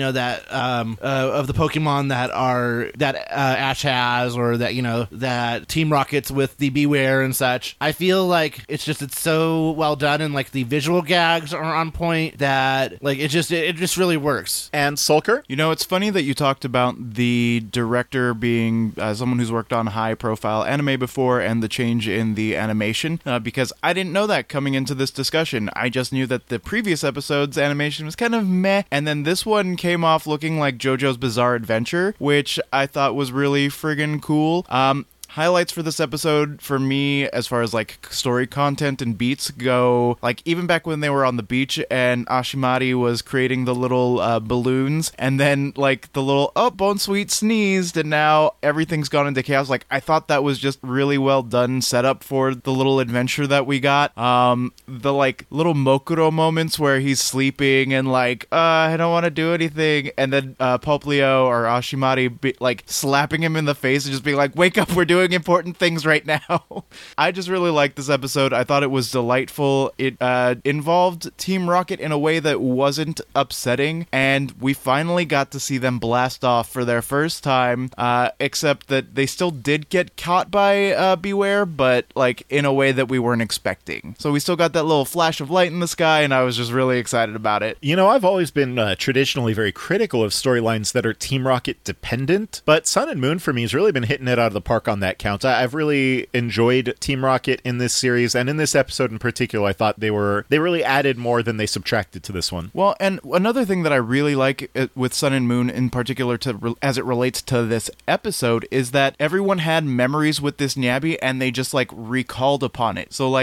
of the Pokemon that Ash has, or that Team Rocket's with the Beware and such, I feel like it's so well done, and the visual gags are on point that it just really works. And Sulker? It's funny that you talked about the director being someone who's worked on high-profile anime before and the change in the animation, because I didn't know that coming into this discussion. I just knew that the previous episode's animation was kind of meh, and then this one came off looking like JoJo's Bizarre Adventure, which I thought was really friggin' cool. Highlights for this episode for me, as far as story content and beats go, even back when they were on the beach and Ashimari was creating the little balloons, and then the little Bonsweet sneezed, and now everything's gone into chaos. I thought that was just really well done setup for the little adventure that we got. The little Mokuro moments where he's sleeping and I don't want to do anything, and then Poplio or Ashimari slapping him in the face and just being wake up, we're doing important things right now. I just really liked this episode. I thought it was delightful. It involved Team Rocket in a way that wasn't upsetting, and we finally got to see them blast off for their first time, except that they still did get caught by Beware, but in a way that we weren't expecting. So we still got that little flash of light in the sky, and I was just really excited about it. I've always been traditionally very critical of storylines that are Team Rocket dependent, but Sun and Moon for me has really been hitting it out of the park on that count. I've really enjoyed Team Rocket in this series, and in this episode in particular, I thought they really added more than they subtracted to this one. Well, and another thing that I really like with Sun and Moon in particular, as it relates to this episode, is that everyone had memories with this Nyabi, and they just recalled upon it. So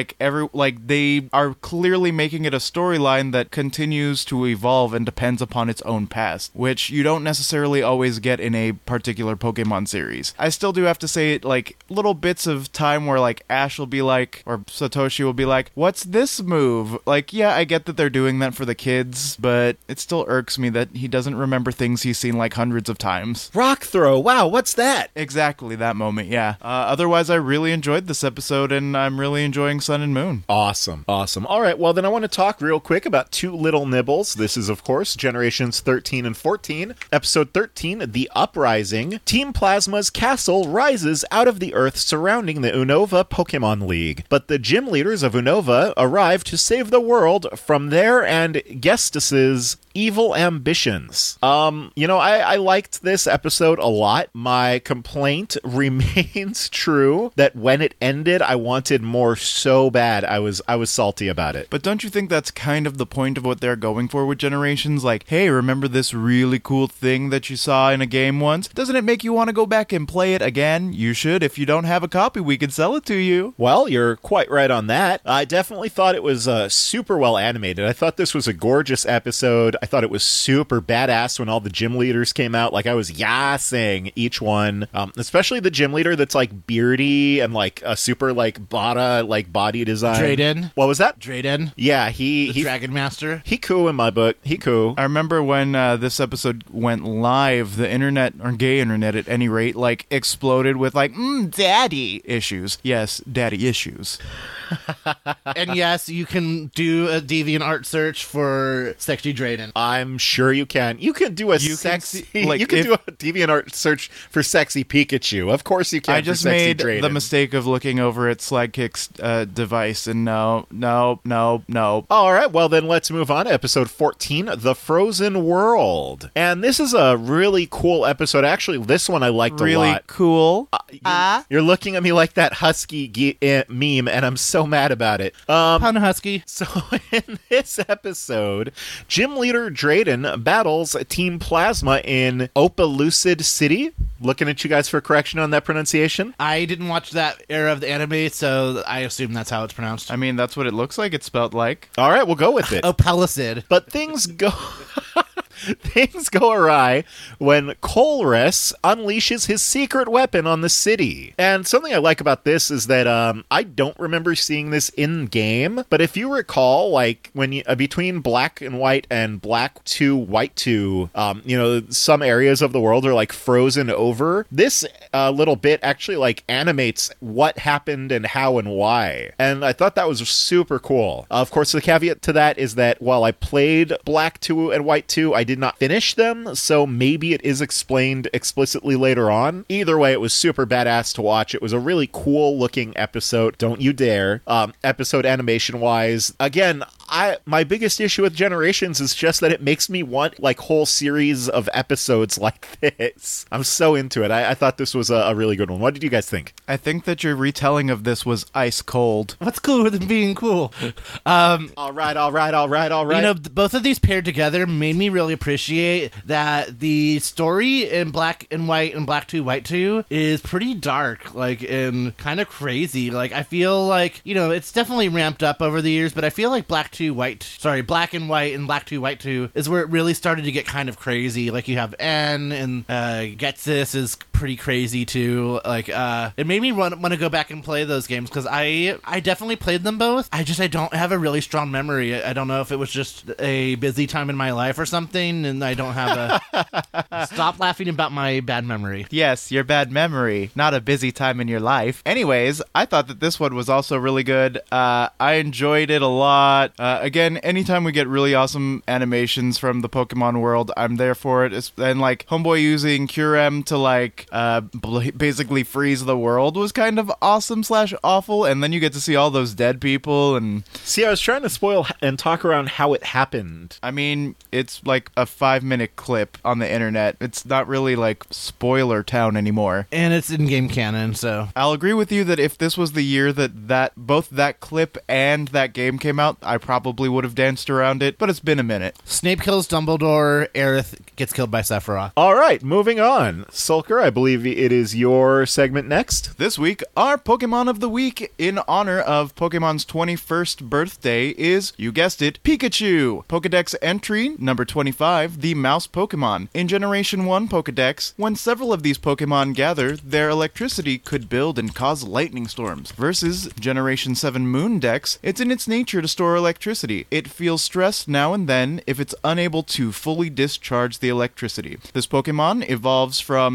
they are clearly making it a storyline that continues to evolve and depends upon its own past, which you don't necessarily always get in a particular Pokemon series. I still do have to say, little bits of time where Ash will be or Satoshi will be what's this move? Yeah, I get that they're doing that for the kids, but it still irks me that he doesn't remember things he's seen hundreds of times. Rock throw, wow, what's that? Exactly, that moment, yeah. Otherwise, I really enjoyed this episode, and I'm really enjoying Sun and Moon. Awesome. All right, well then I want to talk real quick about two little nibbles. This is, of course, Generations 13 and 14. Episode 13, The Uprising. Team Plasma's castle rises out of the earth surrounding the Unova Pokemon League, but the gym leaders of Unova arrive to save the world from their and Gestus's Evil Ambitions. I liked this episode a lot. My complaint remains true that when it ended, I wanted more so bad. I was salty about it. But don't you think that's kind of the point of what they're going for with Generations? Like, hey, remember this really cool thing that you saw in a game once? Doesn't it make you want to go back and play it again? You should. If you don't have a copy, we can sell it to you. Well, you're quite right on that. I definitely thought it was super well animated. I thought this was a gorgeous episode. I thought it was super badass when all the gym leaders came out. Like, I was yassing each one, especially the gym leader that's like beardy and like a super like body design. Drayden. What was that? Drayden. Yeah, The Dragon Master. He cool in my book. He cool. I remember when this episode went live, the internet, or gay internet at any rate, like exploded with like, daddy issues. Yes, daddy issues. And yes, you can do a DeviantArt search for sexy Drayden. I'm sure you can. You can do a You can sexy. see- like, you can if- do a DeviantArt search for sexy Pikachu. Of course you can. I just for sexy made Drayden. the mistake of looking over at Slagkick's device, and no. All right, well then let's move on to episode 14, The Frozen World. And this is a really cool episode. Actually, this one I liked a Really lot. cool. You're looking at me like that husky meme, and I'm so mad about it. Pun Husky. So in this episode, Gym Leader Drayden battles Team Plasma in Opalucid City. Looking at you guys for correction on that pronunciation. I didn't watch that era of the anime, so I assume that's how it's pronounced. I mean, that's what it looks like. It's spelled like. All right, we'll go with it. Pellicid. But things go awry when Colress unleashes his secret weapon on the city. And something I like about this is that I don't remember seeing this in game, but if you recall, like when you between Black and White and Black 2 White 2, some areas of the world are like frozen over. This little bit actually like animates what happened and how and why. And I thought that was super cool. Of course, the caveat to that is that while I played Black 2 and White 2, I did not finish them, so maybe it is explained explicitly later on. Either way, it was super badass to watch. It was a really cool looking episode. Don't you dare. Episode animation wise. Again, my biggest issue with Generations is just that it makes me want like whole series of episodes like this. I'm so into it. I thought this was a really good one. What did you guys think? I think that your retelling of this was ice cold. What's cooler than being cool? All right. You know, both of these paired together made me really appreciate that the story in Black and White and Black 2 White 2 is pretty dark, like, and kind of crazy. Like, I feel like, it's definitely ramped up over the years, but I feel like Black and White and Black 2 White 2 is where it really started to get kind of crazy. Like, you have N, and Getsis is pretty crazy too. Like, it made me want to go back and play those games, because I definitely played them both. I don't have a really strong memory. I don't know if it was just a busy time in my life or something, and I don't have a... Stop laughing about my bad memory. Yes, your bad memory, not a busy time in your life. Anyways, I thought that this one was also really good. I enjoyed it a lot. Again, anytime we get really awesome animations from the Pokemon world, I'm there for it. And like Homeboy using Curem to like basically freeze the world was kind of awesome / awful. And then you get to see all those dead people and... See, I was trying to spoil and talk around how it happened. I mean, it's like a 5-minute clip on the internet. It's not really like spoiler town anymore. And it's in-game canon, so... I'll agree with you that if this was the year that both that clip and that game came out, I probably would have danced around it, but it's been a minute. Snape kills Dumbledore, Aerith gets killed by Sephiroth. All right, moving on. Sulker, I believe it is your segment next. This week, our Pokemon of the Week in honor of Pokemon's 21st birthday is, you guessed it, Pikachu. Pokedex entry number 25, the Mouse Pokemon. In Generation 1 Pokedex, when several of these Pokemon gather, their electricity could build and cause lightning storms. Versus Generation 7 Moon Dex, it's in its nature to store electricity. It feels stressed now and then if it's unable to fully discharge the electricity. This Pokemon evolves from Pichu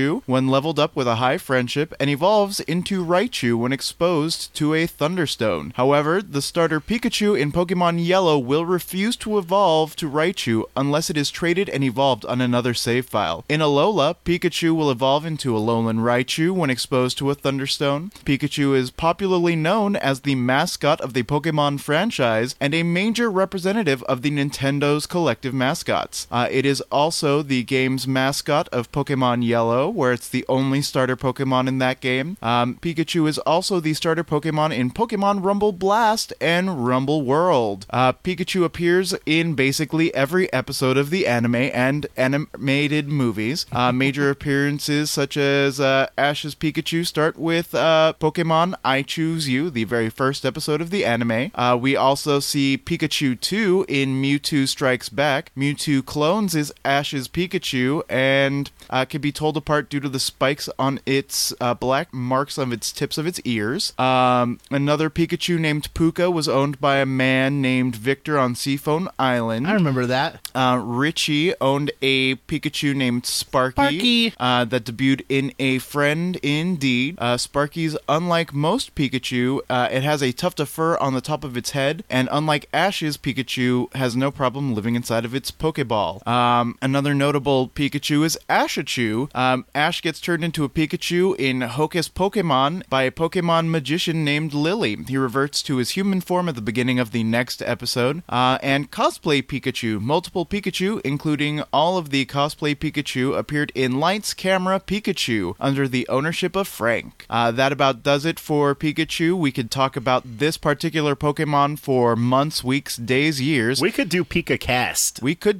Pikachu when leveled up with a high friendship and evolves into Raichu when exposed to a Thunderstone. However, the starter Pikachu in Pokemon Yellow will refuse to evolve to Raichu unless it is traded and evolved on another save file. In Alola, Pikachu will evolve into Alolan Raichu when exposed to a Thunderstone. Pikachu is popularly known as the mascot of the Pokemon franchise and a major representative of the Nintendo's collective mascots. It is also the game's mascot of Pokemon Yellow, where it's the only starter Pokemon in that game. Pikachu is also the starter Pokemon in Pokemon Rumble Blast and Rumble World. Pikachu appears in basically every episode of the anime and animated movies. Major appearances such as Ash's Pikachu start with Pokemon I Choose You, the very first episode of the anime. We also see Pikachu 2 in Mewtwo Strikes Back. Mewtwo clones is Ash's Pikachu and can be told apart due to the spikes on its black marks on its tips of its ears. Another Pikachu named Puka was owned by a man named Victor on Seafoam Island. I remember that. Richie owned a Pikachu named Sparky. That debuted in A Friend Indeed. Sparky's unlike most Pikachu, it has a tuft of fur on the top of its head, and unlike Ash's Pikachu, has no problem living inside of its Pokeball. Another notable Pikachu is Ashachu. Ash gets turned into a Pikachu in Hocus Pokemon by a Pokemon magician named Lily. He reverts to his human form at the beginning of the next episode. And Cosplay Pikachu. Multiple Pikachu, including all of the Cosplay Pikachu, appeared in Lights Camera Pikachu under the ownership of Frank. That about does it for Pikachu. We could talk about this particular Pokemon for months, weeks, days, years. We could do PikaCast.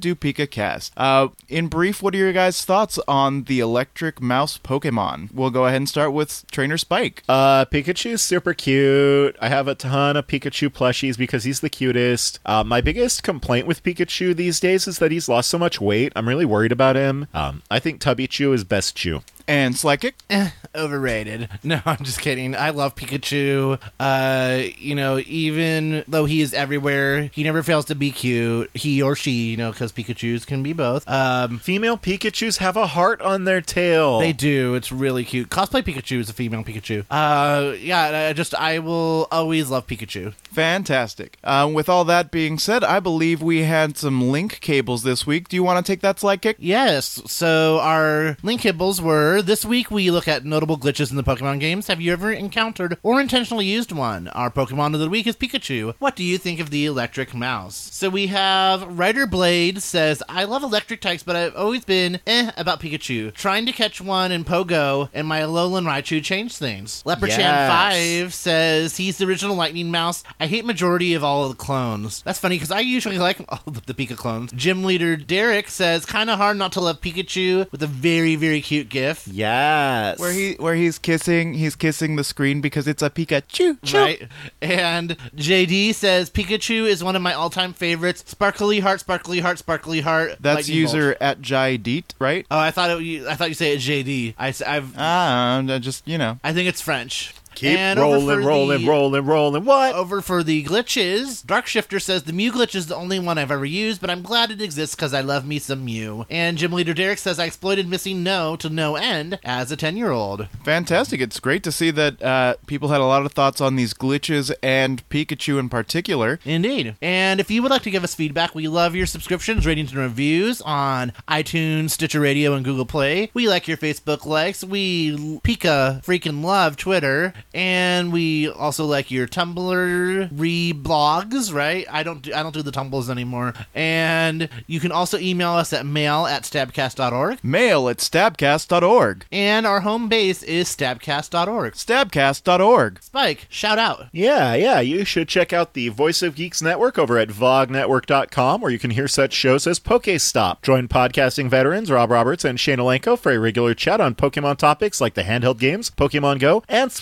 In brief, what are your guys' thoughts on the electric mouse Pokemon? We'll go ahead and start with Trainer Spike. Pikachu's super cute. I have a ton of Pikachu plushies because he's the cutest. My biggest complaint with Pikachu these days is that he's lost so much weight. I'm really worried about him. I think Tubby Chew is best Chew. And Slakic? Overrated. No, I'm just kidding. I love Pikachu. Even though he is everywhere, he never fails to be cute. He or she, because Pikachus can be both. Female Pikachus have a heart on their tail. They do. It's really cute. Cosplay Pikachu is a female Pikachu. I will always love Pikachu. Fantastic. With all that being said, I believe we had some link cables this week. Do you want to take that, Slakic? Yes. So our link cables were, this week we look at notable glitches in the Pokemon games. Have you ever encountered or intentionally used one? Our Pokemon of the week is Pikachu. What do you think of the electric mouse? So we have Ryder Blade says, I love electric types, but I've always been about Pikachu. Trying to catch one in Pogo and my Alolan Raichu changed things. Leprechaun 5 says, he's the original lightning mouse. I hate majority of all of the clones. That's funny because I usually like all of the Pika clones. Gym Leader Derek says, kind of hard not to love Pikachu, with a very, very cute gif. Yes. Where he's kissing the screen because it's a Pikachu. Right. And JD says, Pikachu is one of my all-time favorites. Sparkly heart, sparkly heart, sparkly heart. That's user at Jaideet, right? Oh, I thought you say it's JD. I think it's French. Keep rolling. What? Over for the glitches, Darkshifter says, the Mew glitch is the only one I've ever used, but I'm glad it exists because I love me some Mew. And Gym Leader Derek says, I exploited missing No to no end as a 10-year-old. Fantastic. It's great to see that people had a lot of thoughts on these glitches and Pikachu in particular. Indeed. And if you would like to give us feedback, we love your subscriptions, ratings, and reviews on iTunes, Stitcher Radio, and Google Play. We like your Facebook likes. We Pika freaking love Twitter. And we also like your Tumblr reblogs, right? I don't do the Tumblrs anymore. And you can also email us at mail@stabcast.org. Mail@stabcast.org. And our home base is stabcast.org. Stabcast.org. Spike, shout out. Yeah, you should check out the Voice of Geeks Network over at vognetwork.com, where you can hear such shows as PokeStop. Join podcasting veterans Rob Roberts and Shane Alenko for a regular chat on Pokemon topics like the handheld games, Pokemon Go, and spin-offs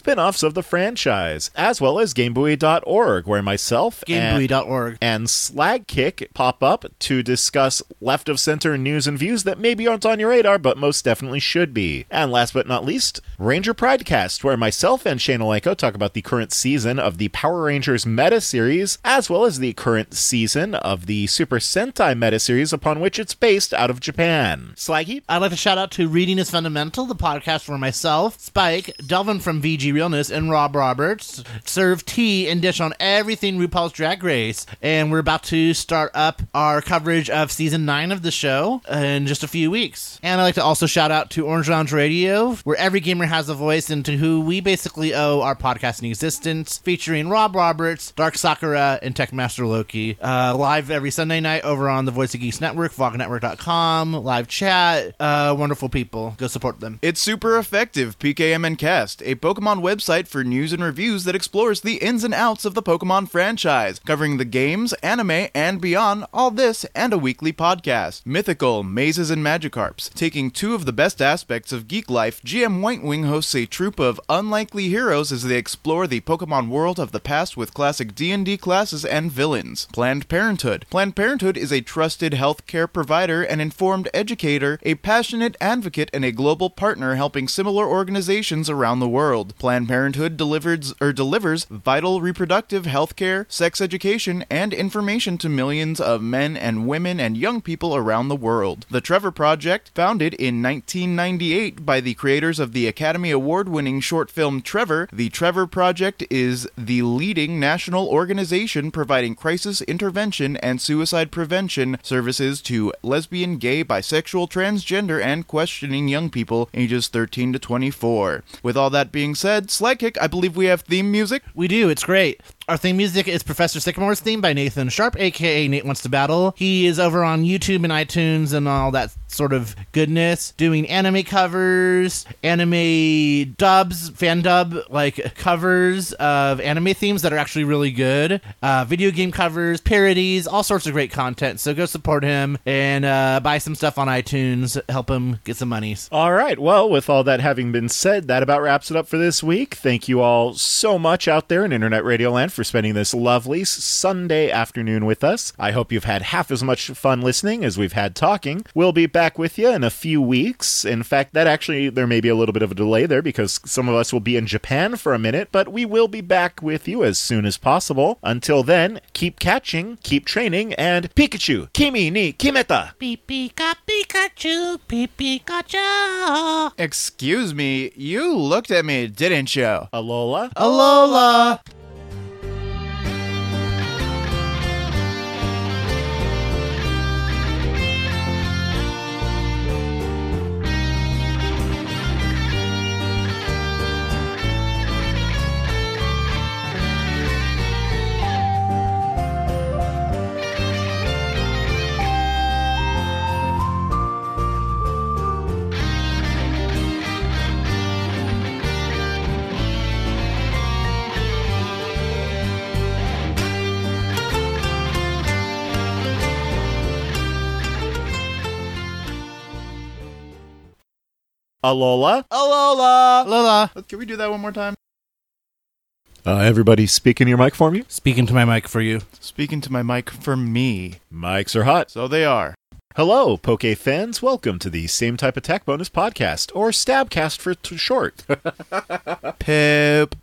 outs of the franchise, as well as GameBuoy.org, where myself GameBuoy.org and Slagkick pop up to discuss left of center news and views that maybe aren't on your radar, but most definitely should be. And last but not least, Ranger Pridecast, where myself and Shane Alenko talk about the current season of the Power Rangers meta series, as well as the current season of the Super Sentai meta series upon which it's based out of Japan. Slaggy? I'd like to shout out to Reading is Fundamental, the podcast where myself, Spike, Delvin from VG Realness, and Rob Roberts serve tea and dish on everything RuPaul's Drag Race. And we're about to start up our coverage of season 9 of the show in just a few weeks. And I'd like to also shout out to Orange Lounge Radio, where every gamer has a voice, and to who we basically owe our podcasting existence, featuring Rob Roberts, Dark Sakura, and Techmaster Loki. Live every Sunday night over on the Voice of Geeks Network, VogNetwork.com, live chat. Wonderful people. Go support them. It's super effective, PKMN Cast, a Pokemon website for news and reviews that explores the ins and outs of the Pokemon franchise, covering the games, anime, and beyond, all this and a weekly podcast. Mythical, Mazes, and Magikarps. Taking two of the best aspects of geek life, GM Whitewing hosts a troupe of unlikely heroes as they explore the Pokemon world of the past with classic D&D classes and villains. Planned Parenthood. Planned Parenthood is a trusted healthcare provider, an informed educator, a passionate advocate, and a global partner helping similar organizations around the world. Planned Parenthood delivers vital reproductive healthcare, sex education, and information to millions of men and women and young people around the world. The Trevor Project, founded in 1998 by the creators of the Academy Award-winning short film Trevor, the Trevor Project is the leading national organization providing crisis intervention and suicide prevention services to lesbian, gay, bisexual, transgender, and questioning young people ages 13 to 24. With all that being said, Slagkick, I believe we have theme music. We do. It's great. Our theme music is Professor Sycamore's theme by Nathan Sharp, a.k.a. Nate Wants to Battle. He is over on YouTube and iTunes and all that sort of goodness, doing anime covers, anime dubs, fan dub, like covers of anime themes that are actually really good, video game covers, parodies, all sorts of great content. So go support him and buy some stuff on iTunes, help him get some monies. All right. Well, with all that having been said, that about wraps it up for this week. Thank you all so much out there in Internet Radio Land for spending this lovely Sunday afternoon with us. I hope you've had half as much fun listening as we've had talking. We'll be back with you in a few weeks. In fact, there may be a little bit of a delay there because some of us will be in Japan for a minute, but we will be back with you as soon as possible. Until then, keep catching, keep training, and Pikachu, Kimi ni Kimeta! Pika Pikachu, Pikachu. Excuse me, you looked at me, didn't you? Alola? Alola. Alola? Alola! Alola. Can we do that one more time? Everybody speak in your mic for me. Speaking to my mic for you. Speaking to my mic for me. Mics are hot. So they are. Hello, Poke fans. Welcome to the Same Type Attack Bonus Podcast, or Stabcast for short. Pip.